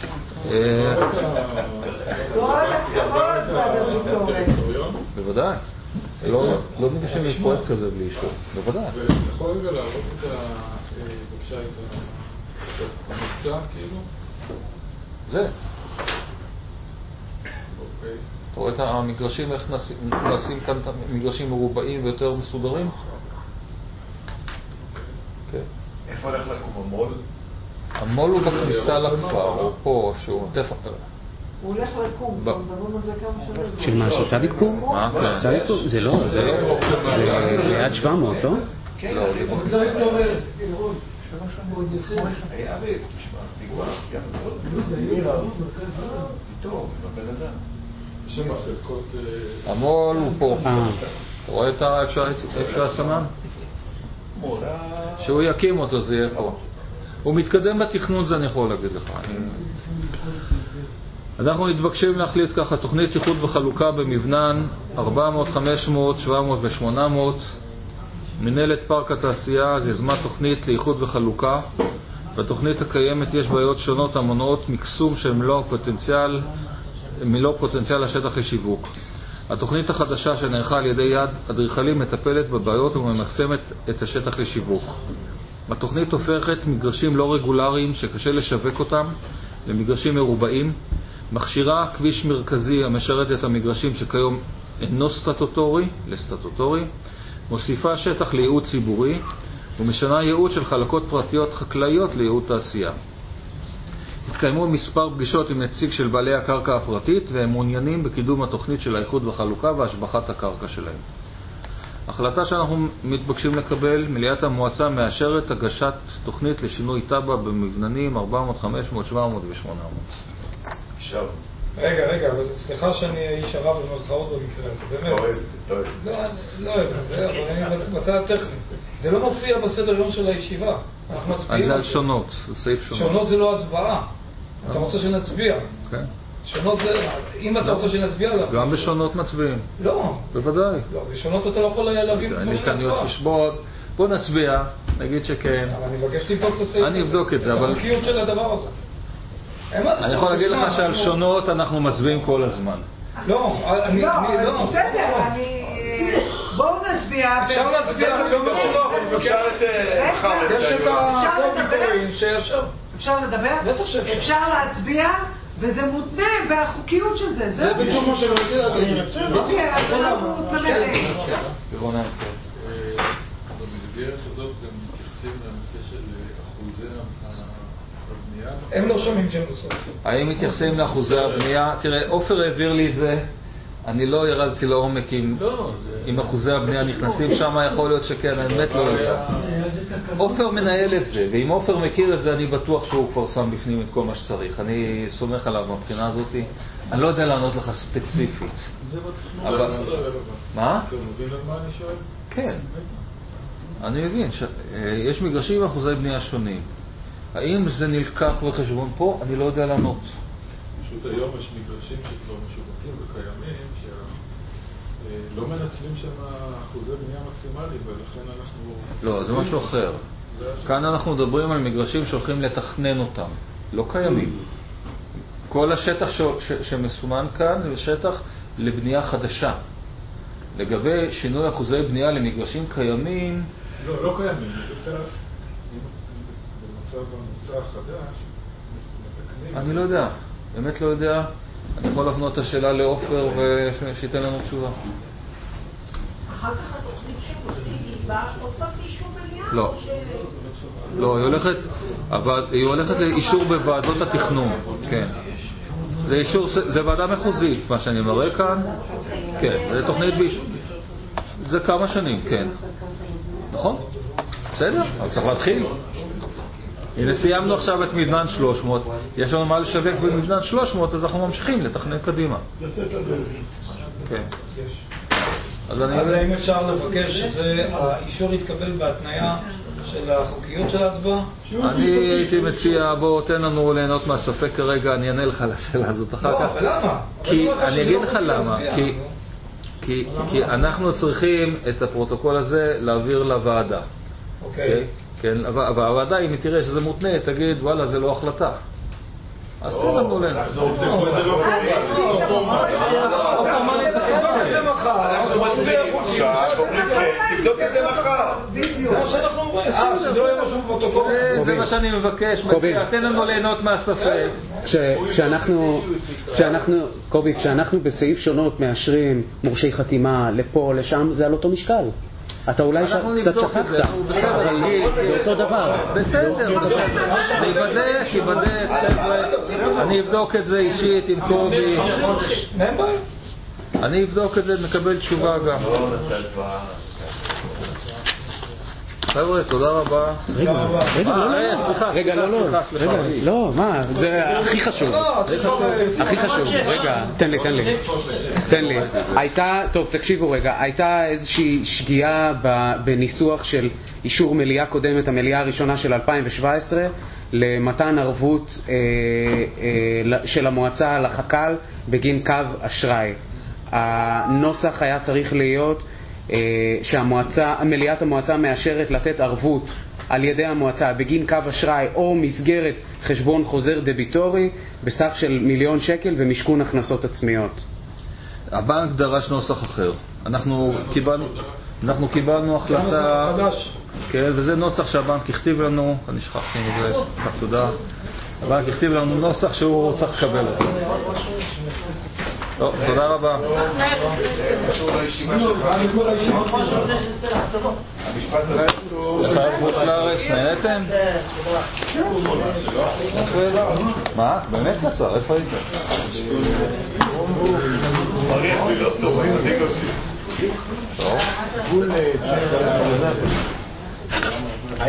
כל הכבוד בביקורת. בוודאי. לא ניגשים לפרויקט כזה בלי אישור. בוודאי. יכול רגע להראות את בבקשה את המקצע כאילו? זה. אתה רואה את המגרשים, איך נעשים כאן מגרשים מרובעים ויותר מסודרים? איפה הולך לקום המול? המול הוא בכניסה לכפר, או פה, שהוא נוטף אחר. הוא הולך לקום, מדברים על זה כמה שנים. של מה, של צדיק פור? מה? צדיק פור? זה לא, זה ליד שבע מאות, לא? כן, לא, זה היה אבי, תשמע, פיגוע, איתו, בבן אדם. המול הוא פה. אתה רואה את איפה הסמן? שהוא יקים אותו, זה יהיה פה. הוא מתקדם בתכנון, זה אני יכול להגיד לך. אנחנו נתבקשים להחליט ככה, תוכנית איחוד וחלוקה במבנן ארבע מאות, חמש מאות, שבע מאות ו-שמונה מאות. מנהלת פארק התעשייה, זה יזמה תוכנית לאיחוד וחלוקה. בתוכנית הקיימת יש בעיות שונות המונעות מקסום של מלוא הפוטנציאל, מלוא פוטנציאל השטח לשיווק. התוכנית החדשה שנערכה על ידי יד אדריכלים מטפלת בבעיות וממקסמת את השטח לשיווק. התוכנית הופכת מגרשים לא רגולריים שקשה לשווק אותם למגרשים מרובעים, מכשירה כביש מרכזי המשרת את המגרשים שכיום אינו סטטוטורי לסטטוטורי, מוסיפה שטח לייעוד ציבורי ומשנה ייעוד של חלקות פרטיות חקלאיות לייעוד תעשייה. התקיימו מספר פגישות עם נציג של בעלי הקרקע הפרטית והם מעוניינים בקידום התוכנית של האיחוד וחלוקה והשבחת הקרקע שלהם. החלטה שאנחנו מתבקשים לקבל, מליאת המועצה מאשרת הגשת תוכנית לשינוי טבע במבננים ארבע מאות, חמש מאות, שבע מאות ו-שמונה מאות. עכשיו. רגע, רגע, אבל סליחה שאני איש הרע במרכאות במקרה הזה, באמת. לא אוהב, לא אוהב. לא אוהב, אבל אני בצד הטכני. זה לא מופיע בסדר יום של הישיבה. אנחנו מצביעים. אז זה על שונות, זה סעיף שונות. שונות זה לא הצבעה. אתה רוצה שנצביע. כן. שונות זה, אם אתה רוצה שנצביע עליו. גם בשונות מצביעים. לא. בוודאי. לא, בשונות אתה לא יכול להביא דברים להצבעה. אני כאן יועץ משפוט, בוא נצביע, נגיד שכן. אבל אני מבקש לבדוק את הסעיף. אני אבדוק את זה, אבל... את החוקיות של הדבר הזה. אני יכול להגיד לך שעל שונות אנחנו מצביעים כל הזמן. לא, אני לא. בסדר, אני... בואו נצביע. אפשר להצביע, אני לא אומר שלא. אפשר את... יש את החוק עיקריים שאפשר. אפשר לדבר? בטח שאפשר. אפשר להצביע וזה מותנה והחוקיות של זה. זה בדיוק מה שרציתי להגיד. אוקיי, אז אנחנו נתמלא. במסגרת הזאת גם מתייחסים לנושא של אחוזי הבנייה. הם לא שומעים שהם עושים. האם מתייחסים לאחוזי הבנייה? תראה, עופר העביר לי את זה. אני לא ירדתי לעומק אם אחוזי הבנייה נכנסים שם, יכול להיות שכן, אני באמת לא יודע. עופר מנהל את זה, ואם עופר מכיר את זה, אני בטוח שהוא כבר שם בפנים את כל מה שצריך. אני סומך עליו מבחינה הזאת. אני לא יודע לענות לך ספציפית. זה בתכנון. מה? אתה מבין על מה אני שואל? כן. אני מבין. יש מגרשים ואחוזי בנייה שונים. האם זה נלקח בחשבון פה? אני לא יודע לענות. פשוט היום יש מגרשים שכבר משווקים וקיימים, שלא מנצלים שם אחוזי בנייה מקסימליים, ולכן אנחנו... לא, זה משהו אחר. כאן אנחנו מדברים על מגרשים שהולכים לתכנן אותם. לא קיימים. כל השטח ש... ש... שמסומן כאן זה שטח לבנייה חדשה. לגבי שינוי אחוזי בנייה למגרשים קיימים... לא, לא קיימים. יותר... במצב המוצא החדש, מתקנים... אני לא יודע. באמת לא יודע. אני יכול להפנות את השאלה לעופר ושייתן לנו תשובה. אחר כך התוכנית שהם עושים, היא באה עוד פעם לאישור מליאה? לא. לא, היא הולכת, אבל היא הולכת לאישור בוועדות התכנון. כן. זה אישור, זה ועדה מחוזית, מה שאני מראה כאן. כן, זה תוכנית באישור. זה כמה שנים, כן. נכון? בסדר? אבל צריך להתחיל. הנה סיימנו עכשיו את מבנן שלוש מאות, יש לנו מה לשווק במבנן שלוש מאות, אז אנחנו ממשיכים לתכנן קדימה. לצאת לדרך. כן. אז האם אפשר לבקש שהאישור יתקבל בהתניה של החוקיות של ההצבעה? אני הייתי מציע, בוא תן לנו ליהנות מהספק כרגע, אני אענה לך לשאלה הזאת אחר כך. לא, ולמה? כי אני אגיד לך למה, כי אנחנו צריכים את הפרוטוקול הזה להעביר לוועדה. אוקיי. כן, אבל הוועדה, אם היא תראה שזה מותנה, תגיד, וואלה, זה לא החלטה. אז תן לנו לנו. זה לא פורמלי. אנחנו מצביעים עכשיו, אומרים כן, תבדוק את זה מחר. זה מה שאנחנו אומרים. אה, שזה לא יהיה משהו פרוטוקול. זה מה שאני מבקש, תן לנו ליהנות מהספק. כשאנחנו, קובי, כשאנחנו בסעיף שונות מאשרים מורשי חתימה לפה, לשם, זה על אותו משקל. אתה אולי קצת שכחת, אבל זה אותו דבר. בסדר, בסדר. אני אבדק, אבדק, אני אבדוק את זה אישית עם קובי. אני אבדוק את זה, נקבל תשובה גם. חבר'ה, תודה רבה. רגע, רגע, לא, סליחה, רגע, לא, לא, רגע, לא, מה, זה הכי חשוב. הכי חשוב, רגע, תן לי, תן לי. תן לי. הייתה, טוב, תקשיבו רגע, הייתה איזושהי שגיאה בניסוח של אישור מליאה קודמת, המליאה הראשונה של אלפיים שבע עשרה, למתן ערבות של המועצה לחק"ל בגין קו אשראי. הנוסח היה צריך להיות שהמועצה, מליאת המועצה מאשרת לתת ערבות על ידי המועצה בגין קו אשראי או מסגרת חשבון חוזר דביטורי בסך של מיליון שקל ומשכון הכנסות עצמיות. הבנק דרש נוסח אחר. אנחנו קיבלנו, אנחנו קיבלנו החלטה, כן, וזה נוסח שהבנק הכתיב לנו. אני שכחתי מזה, תודה. הבנק הכתיב לנו נוסח שהוא צריך לקבל אותו. טוב, תודה רבה. לחייב חוץ לארץ, נהנתם? מה? באמת קצר, איפה היית? מריח לי לא טוב, אני מדאיג אותי.